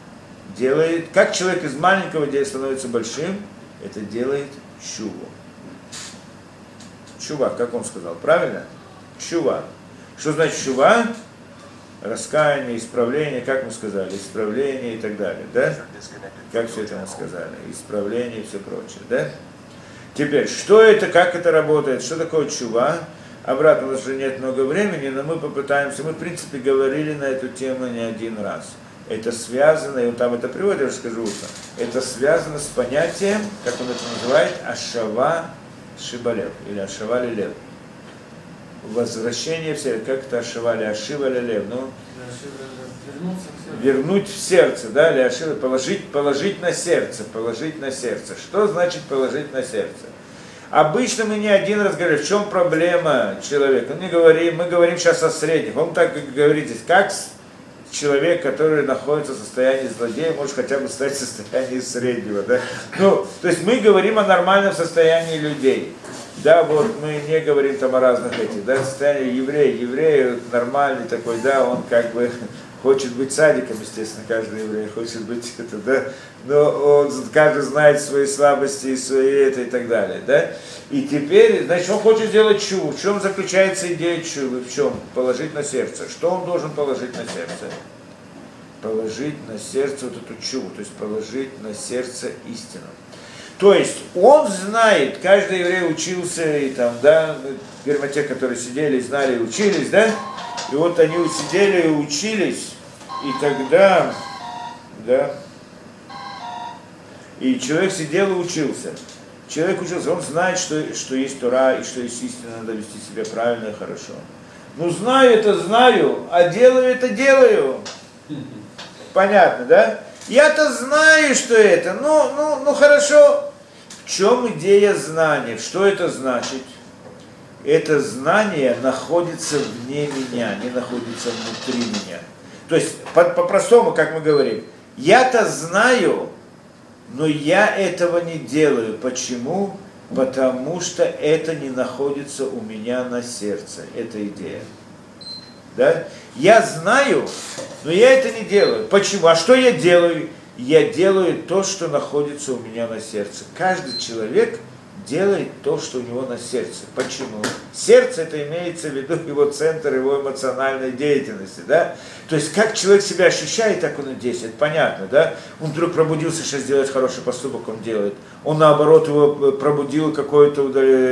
как человек из маленького становится большим, это делает чуву. Чува, как он сказал, правильно? Чува. Что значит чува? Раскаяние, исправление, как мы сказали, исправление и так далее, да? Как все это мы сказали, исправление и все прочее, да? Теперь, что это, как это работает, что такое чува? Обратно, у нас уже нет много времени, но мы попытаемся, мы в принципе говорили на эту тему не один раз. Это связано, и он там это приводит, я расскажу, это связано с понятием, как он это называет, ашава шибалев, или ашава лилев. Возвращение в сердце, как это ашава ли, ашива лилев, ну, вернуть в сердце, да, или ашива, положить на сердце. Что значит положить на сердце? Обычно мы не один раз говорим, в чем проблема человека. Мы говорим сейчас о средних. Он так говорит здесь, как человек, который находится в состоянии злодея, может хотя бы стать в состоянии среднего. Да? Ну, то есть мы говорим о нормальном состоянии людей. Да, вот мы не говорим там о разных этих, да, состояние еврей нормальный такой, да, он как бы хочет быть садиком, естественно, каждый еврей хочет быть это, да, но каждый знает свои слабости и свои это и так далее, да. И теперь, значит, он хочет сделать чуву. В чем заключается идея чувы? В чем? Положить на сердце. Что он должен положить на сердце? Положить на сердце вот эту чуву, то есть положить на сердце истину. То есть он знает, каждый еврей учился, и там, да, верно, те, которые сидели, знали и учились, да, и вот они сидели и учились, и тогда, да, и человек сидел и учился. Человек учился, он знает, что есть Тора, и что есть истина, надо вести себя правильно и хорошо. Ну, знаю это знаю, а делаю это делаю. Понятно, да? Я-то знаю, что это, ну хорошо. В чем идея знания? Что это значит? Это знание находится вне меня, не находится внутри меня. То есть, по-простому, как мы говорим, я-то знаю, но я этого не делаю. Почему? Потому что это не находится у меня на сердце. Это идея. Да? Я знаю, но я это не делаю. Почему? А что я делаю? Я делаю то, что находится у меня на сердце. Каждый человек делает то, что у него на сердце. Почему? Сердце — это имеется в виду его центр, его эмоциональной деятельности, да? То есть, как человек себя ощущает, так он и действует. Понятно, да? Он вдруг пробудился, сейчас делает хороший поступок, он делает. Он, наоборот, его пробудил какой-то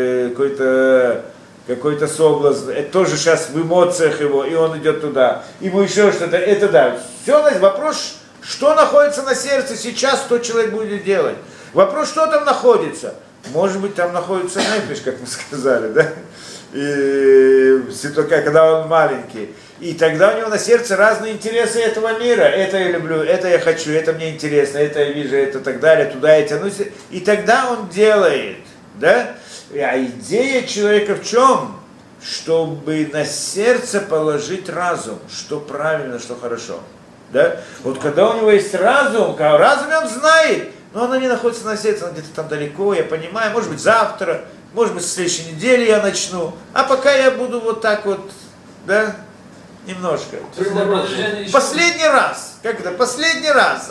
соблазн. Это тоже сейчас в эмоциях его, и он идет туда. Ему еще что-то. Это да. Все, вопрос, Что находится на сердце сейчас, то человек будет делать. Вопрос, что там находится? Может быть, там находится нефиш, как мы сказали, да? И когда он маленький. И тогда у него на сердце разные интересы этого мира. Это я люблю, это я хочу, это мне интересно, это я вижу, это так далее, туда я тянусь. И тогда он делает, да? А идея человека в чем? Чтобы на сердце положить разум, что правильно, что хорошо. Да? Вот когда у него есть разум, в разуме он знает, но оно не находится на сердце, оно где-то там далеко, я понимаю, может быть завтра, может быть в следующей неделе я начну, а пока я буду вот так вот, да, немножко. Последний раз, как это, последний раз,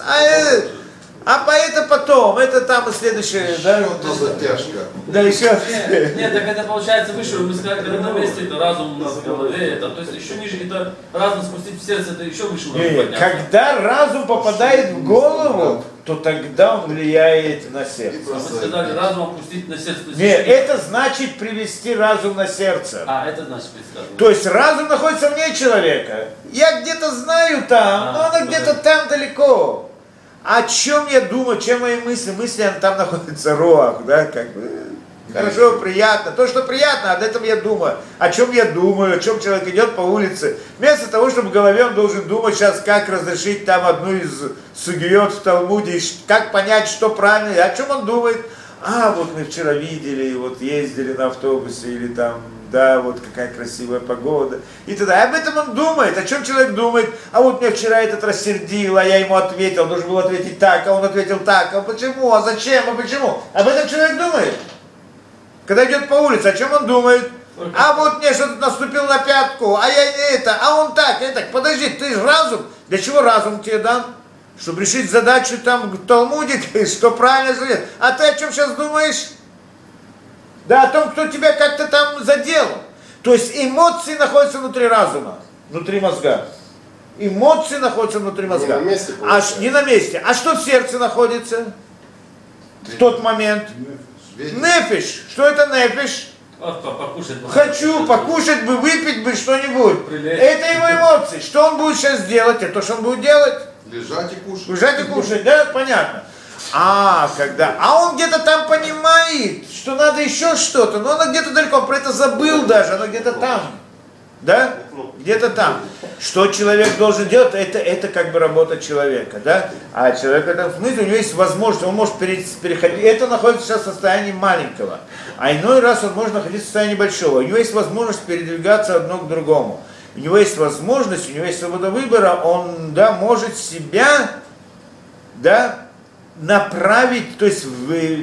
а это потом, это там и следующее, да? Еще затяжка. Да, еще. Нет, так это получается выше, мы сказали, когда на месте, это разум у нас в голове, это, то есть еще ниже, это разум спустить в сердце, это еще выше уровень подняться. Когда разум попадает в голову, то тогда он влияет на сердце. Мы сказали, разум опустить на сердце. Нет, это значит привести разум на сердце. Это значит привести. То есть разум находится вне человека. Я где-то знаю там, но оно где-то там далеко. О чем я думаю, чем мои мысли? Мысли там находится роах, да, как бы. Хорошо, приятно. То, что приятно, об этом я думаю. О чем я думаю, о чем человек идет по улице. Вместо того, чтобы в голове он должен думать сейчас, как разрешить там одну из сугиот в Талмуде, как понять, что правильно, о чем он думает. Вот мы вчера видели, вот ездили на автобусе, или там, да, вот какая красивая погода. И тогда об этом он думает, о чем человек думает. А вот меня вчера этот рассердил, а я ему ответил, должен был ответить так, а он ответил так, а почему, а зачем, а почему. Об этом человек думает. Когда идет по улице, о чем он думает? А вот мне что-то наступил на пятку, а я не это, а он так, я так. Подожди, ты же разум. Для чего разум тебе дан? Чтобы решить задачу там в Талмуде, что правильно, что нет. А ты о чем сейчас думаешь? Да, о том, кто тебя как-то там задел. То есть эмоции находятся внутри разума, внутри мозга. Эмоции находятся внутри мозга. Не на месте, не на месте. А что в сердце находится? В тот момент? Нефиш. Что это нефиш? Хочу покушать бы, выпить бы что-нибудь. Это его эмоции. Что он будет сейчас делать? Это то, что он будет делать. Лежать и кушать. Лежать и кушать, да, понятно. Он где-то там понимает, что надо еще что-то, но оно где-то далеко, он про это забыл даже, оно где-то там. Да? Где-то там. Что человек должен делать, это как бы работа человека, да? А человек в этом смысле, у него есть возможность, он может переходить, это находится сейчас в состоянии маленького, а иной раз он может находиться в состоянии большого. У него есть возможность передвигаться одно к другому. У него есть возможность, у него есть свобода выбора, он, да, может себя, да, направить, то есть,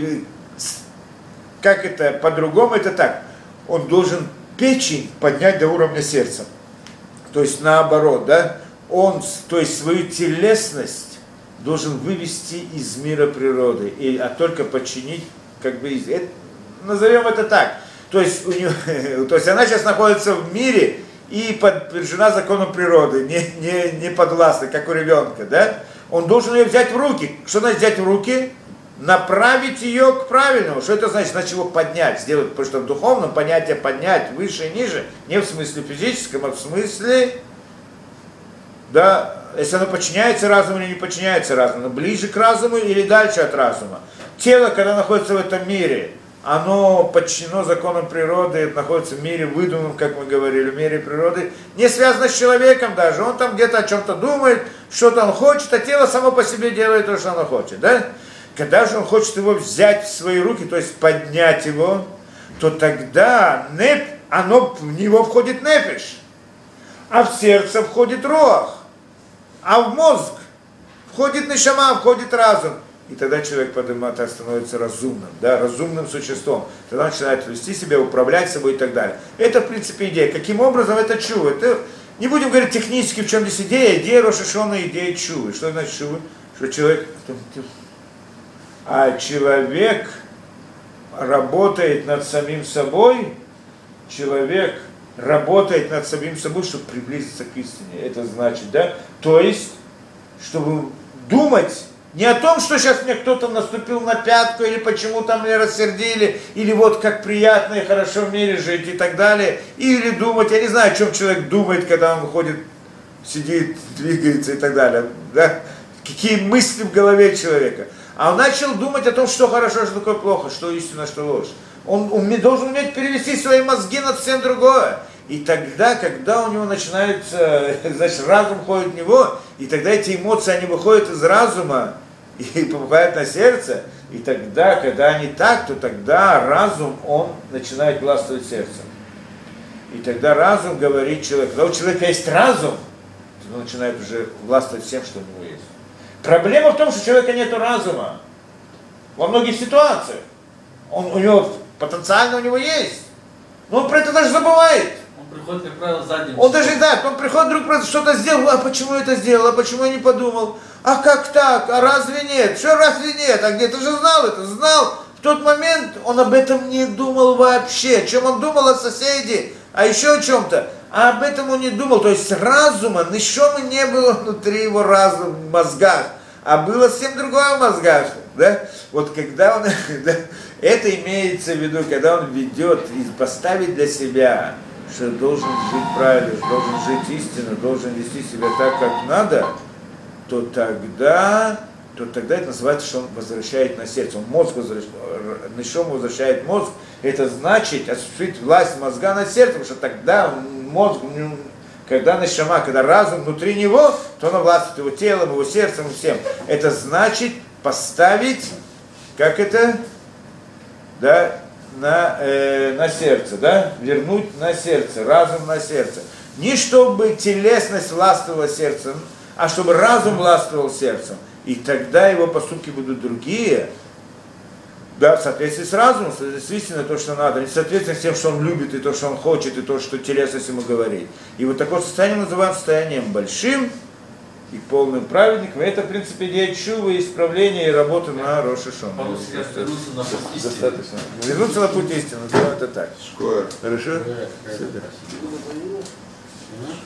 как это, по-другому это так, он должен печень поднять до уровня сердца. То есть наоборот, да, он, то есть свою телесность должен вывести из мира природы, а только подчинить, как бы, назовем это так. То есть, то есть она сейчас находится в мире и подвержена закону природы, не подвластна, как у ребенка, да? Он должен ее взять в руки. Что значит взять в руки? Направить ее к правильному. Что это значит? Значит его поднять, сделать, потому что в духовном понятие поднять выше и ниже, не в смысле физическом, а в смысле, да, если оно подчиняется разуму или не подчиняется разуму, оно ближе к разуму или дальше от разума. Тело, когда находится в этом мире, оно подчинено законам природы, находится в мире выдуманном, как мы говорили, в мире природы, не связано с человеком даже, он там где-то о чем-то думает, что-то он хочет, а тело само по себе делает то, что оно хочет, да? Когда же он хочет его взять в свои руки, то есть поднять его, то тогда в него входит нефиш, а в сердце входит роах, а в мозг входит нешама, входит разум. И тогда человек становится разумным, да, разумным существом. Тогда он начинает вести себя, управлять собой и так далее. Это, в принципе, идея. Каким образом это чува? Не будем говорить технически, в чем здесь идея. Идея Рош ха-Шана, идея чувы. Что значит чувы? Что человек работает над самим собой, чтобы приблизиться к истине. Это значит, да? То есть, чтобы думать не о том, что сейчас мне кто-то наступил на пятку, или почему там меня рассердили, или вот как приятно и хорошо в мире жить и так далее. Или думать, я не знаю, о чем человек думает, когда он ходит, сидит, двигается и так далее. Да? какие мысли в голове человека. А он начал думать о том, что хорошо, что такое плохо, что истина, что ложь. Он должен уметь перевести свои мозги на совсем другое. И тогда, когда у него начинается, значит, разум ходит в него, и тогда эти эмоции, они выходят из разума и попадают на сердце, и тогда, когда они так, то тогда разум, он начинает властвовать сердцем. И тогда разум говорит человеку, когда у человека есть разум, то он начинает уже властвовать всем, что у него есть. Проблема в том, что у человека нет разума. Во многих ситуациях. У него потенциально у него есть. Но он про это даже забывает. Он приходит, как правило, задним. Он даже так, он приходит вдруг просто что-то сделал, а почему я это сделал, а почему я не подумал, а как так, а разве нет, что разве нет, а где ты же знал это, знал. В тот момент он об этом не думал вообще, о чем он думал о соседе, а еще о чем-то, а об этом он не думал, то есть разума, ничего не было внутри его разума, в мозгах, а было совсем другое в мозгах, да, вот когда он, да, это имеется в виду, когда он ведет и поставит для себя, что должен жить правильно, должен жить истинно, должен вести себя так, как надо, то тогда это называется, что он возвращает на сердце, он мозг возвращает, нишому возвращает мозг, это значит осуществить власть мозга на сердце, потому что тогда мозг, когда нишама, когда разум внутри него, то он властвует его телом, его сердцем и всем. Это значит поставить, как это, да, на сердце, да, вернуть на сердце, разум на сердце. Не чтобы телесность властвовала сердцем, а чтобы разум властвовал сердцем. И тогда его поступки будут другие, да, в соответствии с разумом, действительно то, что надо, не в соответствии с тем, что он любит, и то, что он хочет, и то, что телесность ему говорит. И вот такое состояние называем состоянием большим и полным праведником. Это, в принципе, идея чувы, исправления и работы на Рош ха-Шана. Вернуться на путь истины. Достаточно. Вернуться на путь истины, называем это так. Школа. Хорошо?